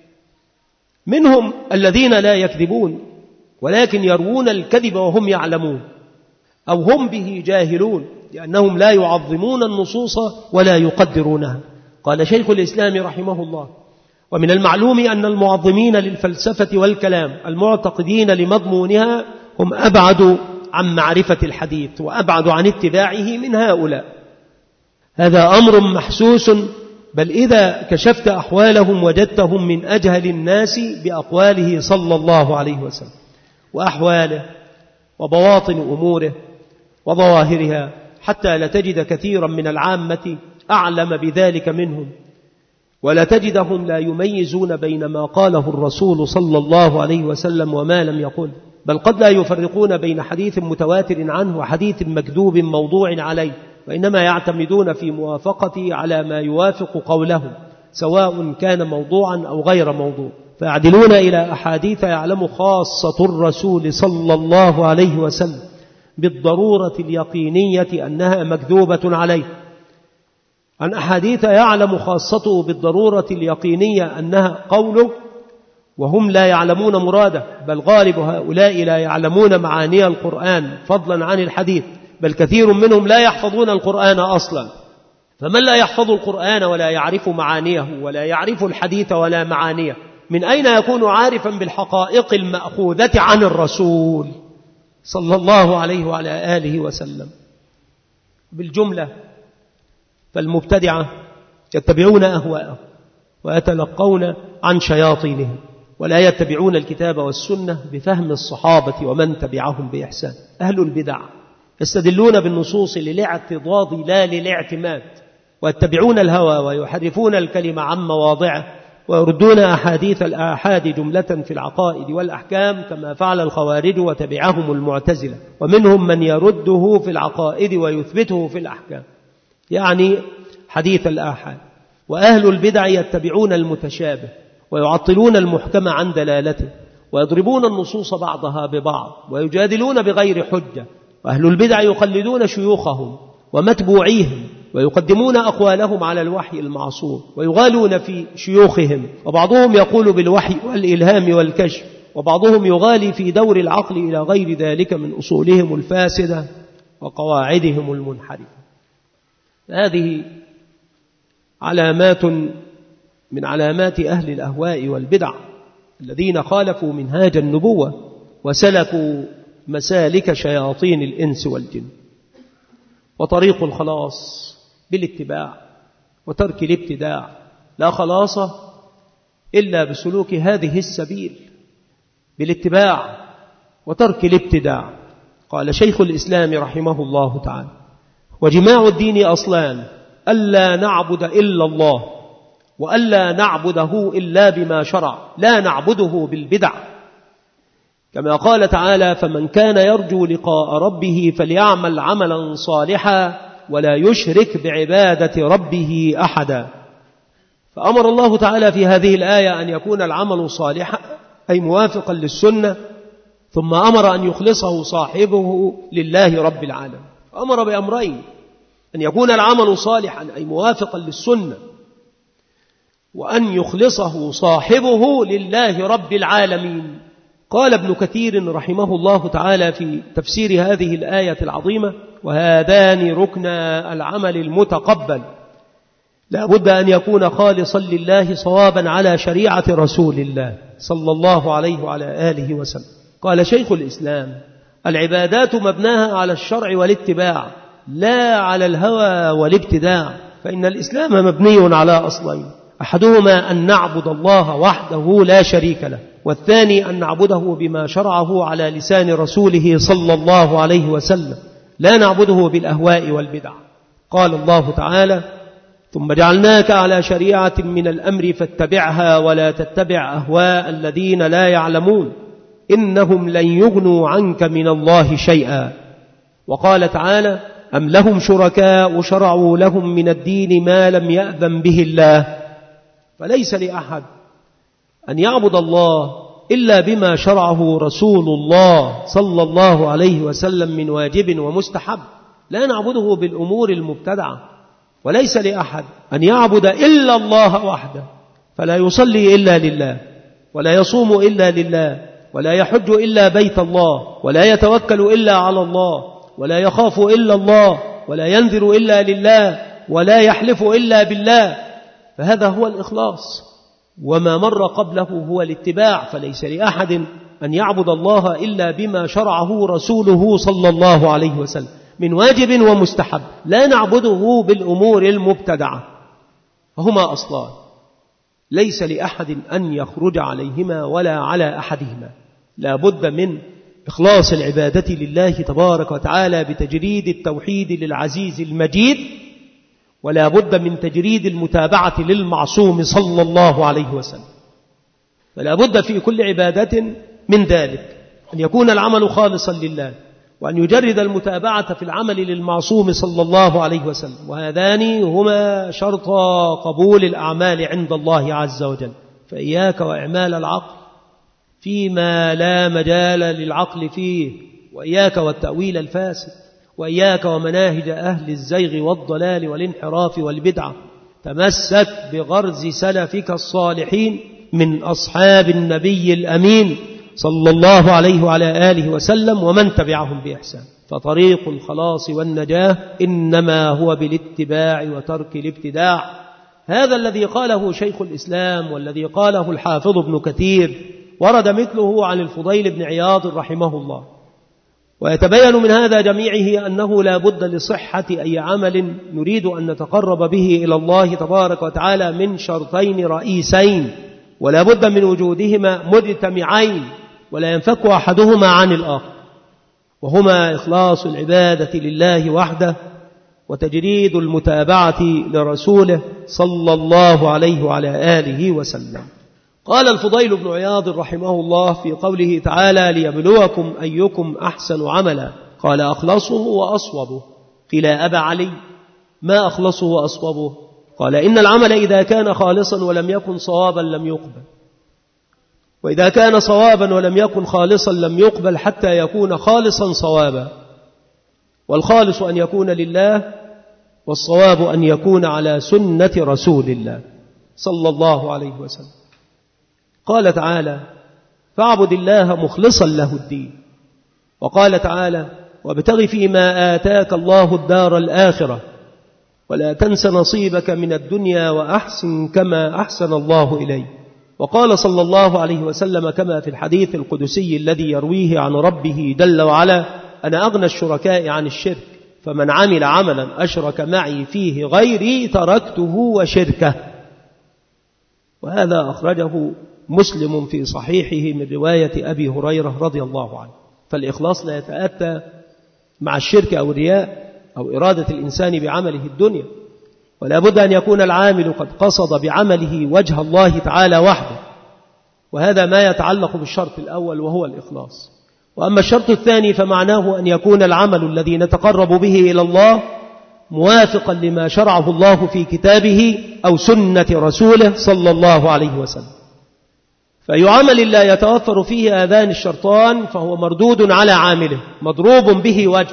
منهم الذين لا يكذبون ولكن يروون الكذب وهم يعلمون، أو هم به جاهلون، لأنهم لا يعظمون النصوص ولا يقدرونها. قال شيخ الإسلام رحمه الله: ومن المعلوم أن المعظمين للفلسفة والكلام المعتقدين لمضمونها هم أبعد عن معرفة الحديث وأبعد عن اتباعه من هؤلاء. هذا أمر محسوس، بل إذا كشفت أحوالهم وجدتهم من أجهل الناس بأقواله صلى الله عليه وسلم وأحواله وبواطن أموره وظواهرها، حتى لا تجد كثيرا من العامة أعلم بذلك منهم، ولا تجدهم لا يميزون بين ما قاله الرسول صلى الله عليه وسلم وما لم يقل، بل قد لا يفرقون بين حديث متواتر عنه وحديث مكذوب موضوع عليه، وإنما يعتمدون في موافقته على ما يوافق قولهم، سواء كان موضوعا أو غير موضوع، فيعدلون إلى أحاديث يعلم خاصة الرسول صلى الله عليه وسلم بالضرورة اليقينية أنها مكذوبة عليه، عن أحاديث يعلم خاصته بالضرورة اليقينية أنها قوله وهم لا يعلمون مراده، بل غالب هؤلاء لا يعلمون معاني القرآن فضلا عن الحديث، بل كثير منهم لا يحفظون القرآن أصلا. فمن لا يحفظ القرآن ولا يعرف معانيه ولا يعرف الحديث ولا معانيه، من أين يكون عارفا بالحقائق المأخوذة عن الرسول صلى الله عليه وعلى آله وسلم؟ بالجملة فالمبتدعة يتبعون أهواءهم ويتلقون عن شياطينهم، ولا يتبعون الكتاب والسنة بفهم الصحابة ومن تبعهم بإحسان. أهل البدع يستدلون بالنصوص للاعتضاد لا للاعتماد، ويتبعون الهوى ويحرفون الكلمة عن مواضعه، ويردون أحاديث الآحاد جملة في العقائد والأحكام كما فعل الخوارج وتبعهم المعتزلة، ومنهم من يرده في العقائد ويثبته في الأحكام، يعني حديث الآحاد. وأهل البدع يتبعون المتشابه ويعطلون المحكم عن دلالته، ويضربون النصوص بعضها ببعض ويجادلون بغير حجة. وأهل البدع يقلدون شيوخهم ومتبوعيهم ويقدمون أقوالهم على الوحي المعصوم، ويغالون في شيوخهم، وبعضهم يقول بالوحي والإلهام والكشف، وبعضهم يغالي في دور العقل إلى غير ذلك من أصولهم الفاسدة وقواعدهم المنحرفة. هذه علامات من علامات أهل الأهواء والبدع الذين خالفوا منهاج النبوة وسلكوا مسالك شياطين الإنس والجن. وطريق الخلاص بالاتباع وترك الابتداع، لا خلاص إلا بسلوك هذه السبيل بالاتباع وترك الابتداع. قال شيخ الإسلام رحمه الله تعالى: وجماع الدين أصلان: ألا نعبد إلا الله، وألا نعبده إلا بما شرع، لا نعبده بالبدع، كما قال تعالى: فمن كان يرجو لقاء ربه فليعمل عملا صالحا ولا يشرك بعبادة ربه أحدا. فأمر الله تعالى في هذه الآية أن يكون العمل صالحا أي موافقا للسنة، ثم أمر أن يخلصه صاحبه لله رب العالمين. أمر بأمرين: أن يكون العمل صالحا أي موافقا للسنة، وأن يخلصه صاحبه لله رب العالمين. قال ابن كثير رحمه الله تعالى في تفسير هذه الآية العظيمة: وهذان ركنا العمل المتقبل، لا بد أن يكون خالصا لله صوابا على شريعة رسول الله صلى الله عليه وعلى آله وسلم. قال شيخ الإسلام: العبادات مبناها على الشرع والاتباع، لا على الهوى والابتداع، فإن الإسلام مبني على أصلين: أحدهما أن نعبد الله وحده لا شريك له، والثاني أن نعبده بما شرعه على لسان رسوله صلى الله عليه وسلم، لا نعبده بالأهواء والبدع. قال الله تعالى: ثم جعلناك على شريعة من الأمر فاتبعها ولا تتبع أهواء الذين لا يعلمون إنهم لن يغنوا عنك من الله شيئا. وقال تعالى: أم لهم شركاء شرعوا لهم من الدين ما لم يأذن به الله. فليس لأحد أن يعبد الله إلا بما شرعه رسول الله صلى الله عليه وسلم من واجب ومستحب، لا نعبده بالأمور المبتدعة. وليس لأحد أن يعبد إلا الله وحده، فلا يصلي إلا لله، ولا يصوم إلا لله، ولا يحج إلا بيت الله، ولا يتوكل إلا على الله، ولا يخاف إلا الله، ولا ينذر إلا لله، ولا يحلف إلا بالله. فهذا هو الإخلاص، وما مر قبله هو الاتباع. فليس لأحد أن يعبد الله إلا بما شرعه رسوله صلى الله عليه وسلم من واجب ومستحب، لا نعبده بالأمور المبتدعة. فهما أصلان ليس لأحد أن يخرج عليهما ولا على أحدهما. لا بد من إخلاص العبادة لله تبارك وتعالى بتجريد التوحيد للعزيز المجيد، ولا بد من تجريد المتابعة للمعصوم صلى الله عليه وسلم. فلا بد في كل عبادة من ذلك، أن يكون العمل خالصا لله، وأن يجرد المتابعة في العمل للمعصوم صلى الله عليه وسلم. وهذان هما شرط قبول الأعمال عند الله عز وجل. فإياك وإعمال العقل فيما لا مجال للعقل فيه، وإياك والتأويل الفاسد، وإياك ومناهج أهل الزيغ والضلال والانحراف والبدعة. تمسك بغرز سلفك الصالحين من أصحاب النبي الأمين صلى الله عليه وعلى آله وسلم ومن تبعهم بإحسان. فطريق الخلاص والنجاة إنما هو بالاتباع وترك الابتداع. هذا الذي قاله شيخ الإسلام والذي قاله الحافظ ابن كثير، ورد مثله عن الفضيل بن عياض رحمه الله. ويتبين من هذا جميعه أنه لا بد لصحة أي عمل نريد أن نتقرب به إلى الله تبارك وتعالى من شرطين رئيسين، ولا بد من وجودهما مجتمعين، ولا ينفك أحدهما عن الآخر، وهما إخلاص العبادة لله وحده، وتجريد المتابعة لرسوله صلى الله عليه وعلى آله وسلم. قال الفضيل بن عياض رحمه الله في قوله تعالى: ليبلوكم أيكم أحسن عملا، قال: أخلصه وأصوبه. قيل: أبا علي ما أخلصه وأصوبه؟ قال: إن العمل إذا كان خالصا ولم يكن صوابا لم يقبل، وإذا كان صوابا ولم يكن خالصا لم يقبل حتى يكون خالصا صوابا. والخالص أن يكون لله، والصواب أن يكون على سنة رسول الله صلى الله عليه وسلم. قال تعالى: فاعبد الله مخلصا له الدين. وقال تعالى: وابتغ فيما آتاك الله الدار الآخرة ولا تنس نصيبك من الدنيا وأحسن كما أحسن الله إليك. وقال صلى الله عليه وسلم كما في الحديث القدسي الذي يرويه عن ربه جل وعلا: أنا أغنى الشركاء عن الشرك، فمن عمل عملا أشرك معي فيه غيري تركته وشركه. وهذا أخرجه مسلم في صحيحه من رواية أبي هريرة رضي الله عنه. فالإخلاص لا يتأتى مع الشرك أو الرياء أو إرادة الإنسان بعمله الدنيا، ولا بد أن يكون العامل قد قصد بعمله وجه الله تعالى وحده، وهذا ما يتعلق بالشرط الأول وهو الإخلاص. وأما الشرط الثاني فمعناه أن يكون العمل الذي نتقرب به إلى الله موافقا لما شرعه الله في كتابه أو سنة رسوله صلى الله عليه وسلم. فأي عمل لا يتوفر فيه هذان الشرطان فهو مردود على عامله، مضروب به وجه.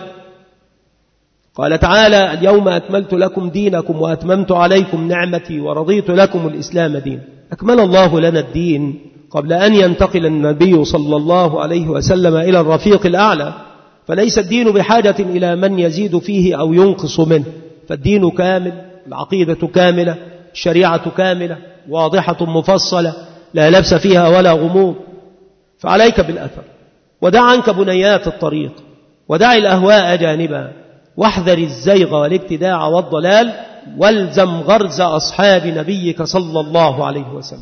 قال تعالى: اليوم أكملت لكم دينكم وأتممت عليكم نعمتي ورضيت لكم الإسلام دين. أكمل الله لنا الدين قبل أن ينتقل النبي صلى الله عليه وسلم إلى الرفيق الأعلى، فليس الدين بحاجة إلى من يزيد فيه أو ينقص منه، فالدين كامل، العقيدة كاملة، الشريعة كاملة واضحة مفصلة لا لبس فيها ولا غموض. فعليك بالأثر، ودع عنك بنيات الطريق، ودع الأهواء جانبا، واحذر الزيغ والابتداع والضلال، والزم غرز أصحاب نبيك صلى الله عليه وسلم.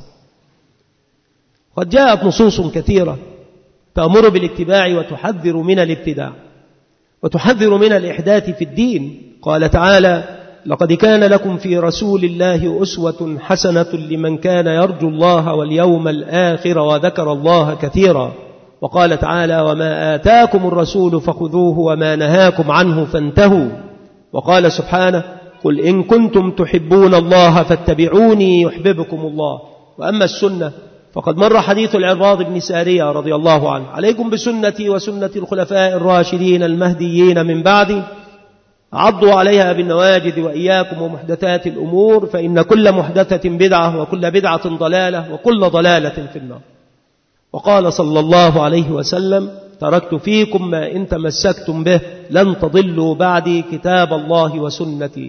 قد جاءت نصوص كثيرة تأمر بالاتباع وتحذر من الابتداع وتحذر من الإحداث في الدين. قال تعالى: لقد كان لكم في رسول الله أسوة حسنة لمن كان يرجو الله واليوم الآخر وذكر الله كثيرا. وقال تعالى: وما آتاكم الرسول فخذوه وما نهاكم عنه فانتهوا. وقال سبحانه: قل إن كنتم تحبون الله فاتبعوني يحببكم الله. وأما السنة فقد مر حديث العرباض بن سارية رضي الله عنه: عليكم بسنتي وسنة الخلفاء الراشدين المهديين من بعدي، عضوا عليها بالنواجذ وإياكم ومحدثات الأمور، فإن كل محدثة بدعة وكل بدعة ضلالة وكل ضلالة في النار. وقال صلى الله عليه وسلم: تركت فيكم ما إن تمسكتم به لن تضلوا بعدي كتاب الله وسنتي.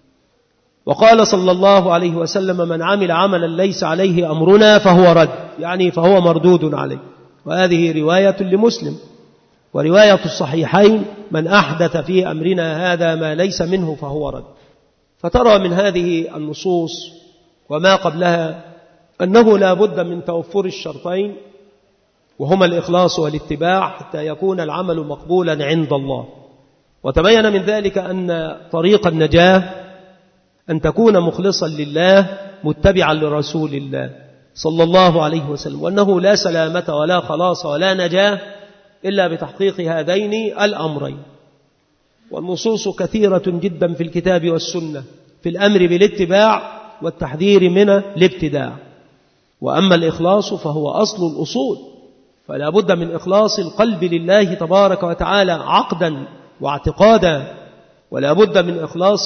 وقال صلى الله عليه وسلم: من عمل عملا ليس عليه أمرنا فهو رد، يعني فهو مردود عليه. وهذه رواية لمسلم. ورواية الصحيحين: من أحدث في أمرنا هذا ما ليس منه فهو رد. فترى من هذه النصوص وما قبلها أنه لا بد من توفر الشرطين، وهما الإخلاص والاتباع، حتى يكون العمل مقبولا عند الله. وتبين من ذلك أن طريق النجاة أن تكون مخلصا لله متبعا لرسول الله صلى الله عليه وسلم، وأنه لا سلامة ولا خلاص ولا نجاة إلا بتحقيق هذين الأمرين. والنصوص كثيرة جدا في الكتاب والسنة في الأمر بالاتباع والتحذير من الابتداع. وأما الإخلاص فهو أصل الأصول، فلا بد من إخلاص القلب لله تبارك وتعالى عقدا واعتقادا، ولا بد من إخلاص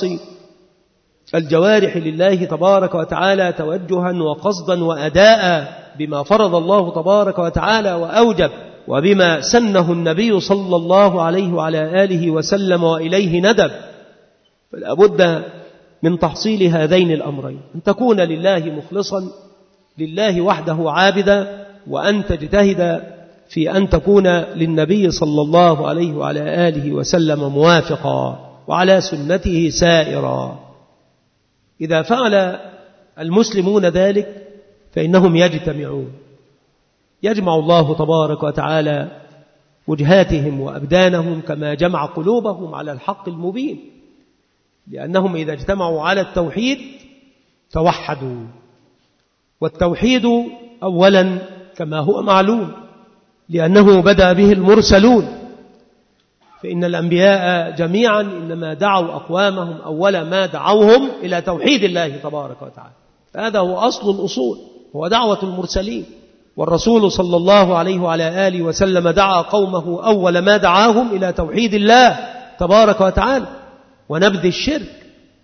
الجوارح لله تبارك وتعالى توجها وقصدا وأداء بما فرض الله تبارك وتعالى وأوجب، وبما سنه النبي صلى الله عليه وعلى آله وسلم وإليه ندب. فلا بد من تحصيل هذين الأمرين: أن تكون لله مخلصا، لله وحده عابدا، وأن تجتهد في أن تكون للنبي صلى الله عليه وعلى آله وسلم موافقا وعلى سنته سائرا. إذا فعل المسلمون ذلك فإنهم يجتمعون، يجمع الله تبارك وتعالى وجهاتهم وأبدانهم كما جمع قلوبهم على الحق المبين، لأنهم إذا اجتمعوا على التوحيد توحدوا. والتوحيد أولا كما هو معلوم لأنه بدأ به المرسلون، فإن الأنبياء جميعا إنما دعوا أقوامهم أول ما دعوهم إلى توحيد الله تبارك وتعالى. هذا هو أصل الأصول، هو دعوة المرسلين. والرسول صلى الله عليه وعلى آله وسلم دعا قومه أول ما دعاهم إلى توحيد الله تبارك وتعالى ونبذ الشرك.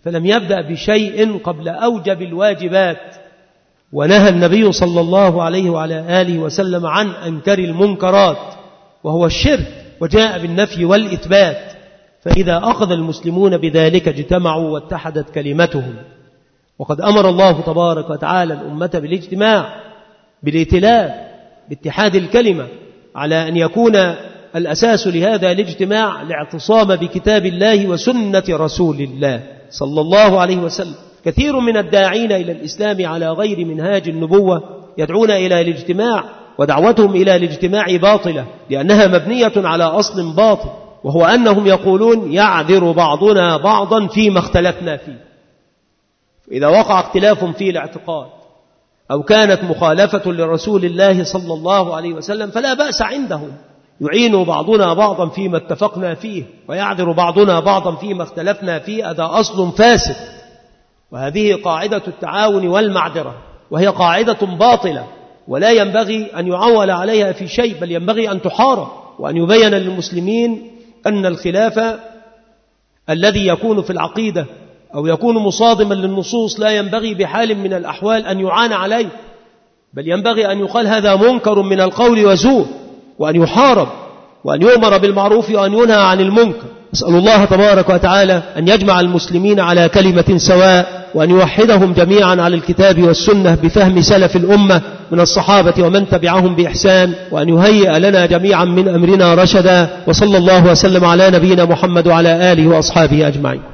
فلم يبدأ بشيء قبل أوجب الواجبات. ونهى النبي صلى الله عليه وعلى آله وسلم عن أنكر المنكرات وهو الشرك، وجاء بالنفي والإثبات. فإذا أخذ المسلمون بذلك اجتمعوا واتحدت كلمتهم. وقد أمر الله تبارك وتعالى الأمة بالاجتماع بالائتلاف باتحاد الكلمة، على أن يكون الأساس لهذا الاجتماع الاعتصام بكتاب الله وسنة رسول الله صلى الله عليه وسلم. كثير من الداعين إلى الإسلام على غير منهاج النبوة يدعون إلى الاجتماع، ودعوتهم إلى الاجتماع باطلة، لأنها مبنية على أصل باطل، وهو أنهم يقولون يعذر بعضنا بعضا فيما اختلفنا فيه. إذا وقع اختلاف في الاعتقاد أو كانت مخالفة لرسول الله صلى الله عليه وسلم فلا بأس عندهم، يعين بعضنا بعضا فيما اتفقنا فيه ويعذر بعضنا بعضا فيما اختلفنا فيه. هذا أصل فاسد، وهذه قاعدة التعاون والمعذرة، وهي قاعدة باطلة ولا ينبغي أن يعول عليها في شيء، بل ينبغي أن تحارب، وأن يبين للمسلمين أن الخلاف الذي يكون في العقيدة أو يكون مصادما للنصوص لا ينبغي بحال من الأحوال أن يعان عليه، بل ينبغي أن يقال هذا منكر من القول وزور، وأن يحارب، وأن يؤمر بالمعروف وأن ينهى عن المنكر. أسأل الله تبارك وتعالى أن يجمع المسلمين على كلمة سواء، وأن يوحدهم جميعا على الكتاب والسنة بفهم سلف الأمة من الصحابة ومن تبعهم بإحسان، وأن يهيئ لنا جميعا من أمرنا رشدا. وصلى الله وسلم على نبينا محمد وعلى آله وأصحابه أجمعين.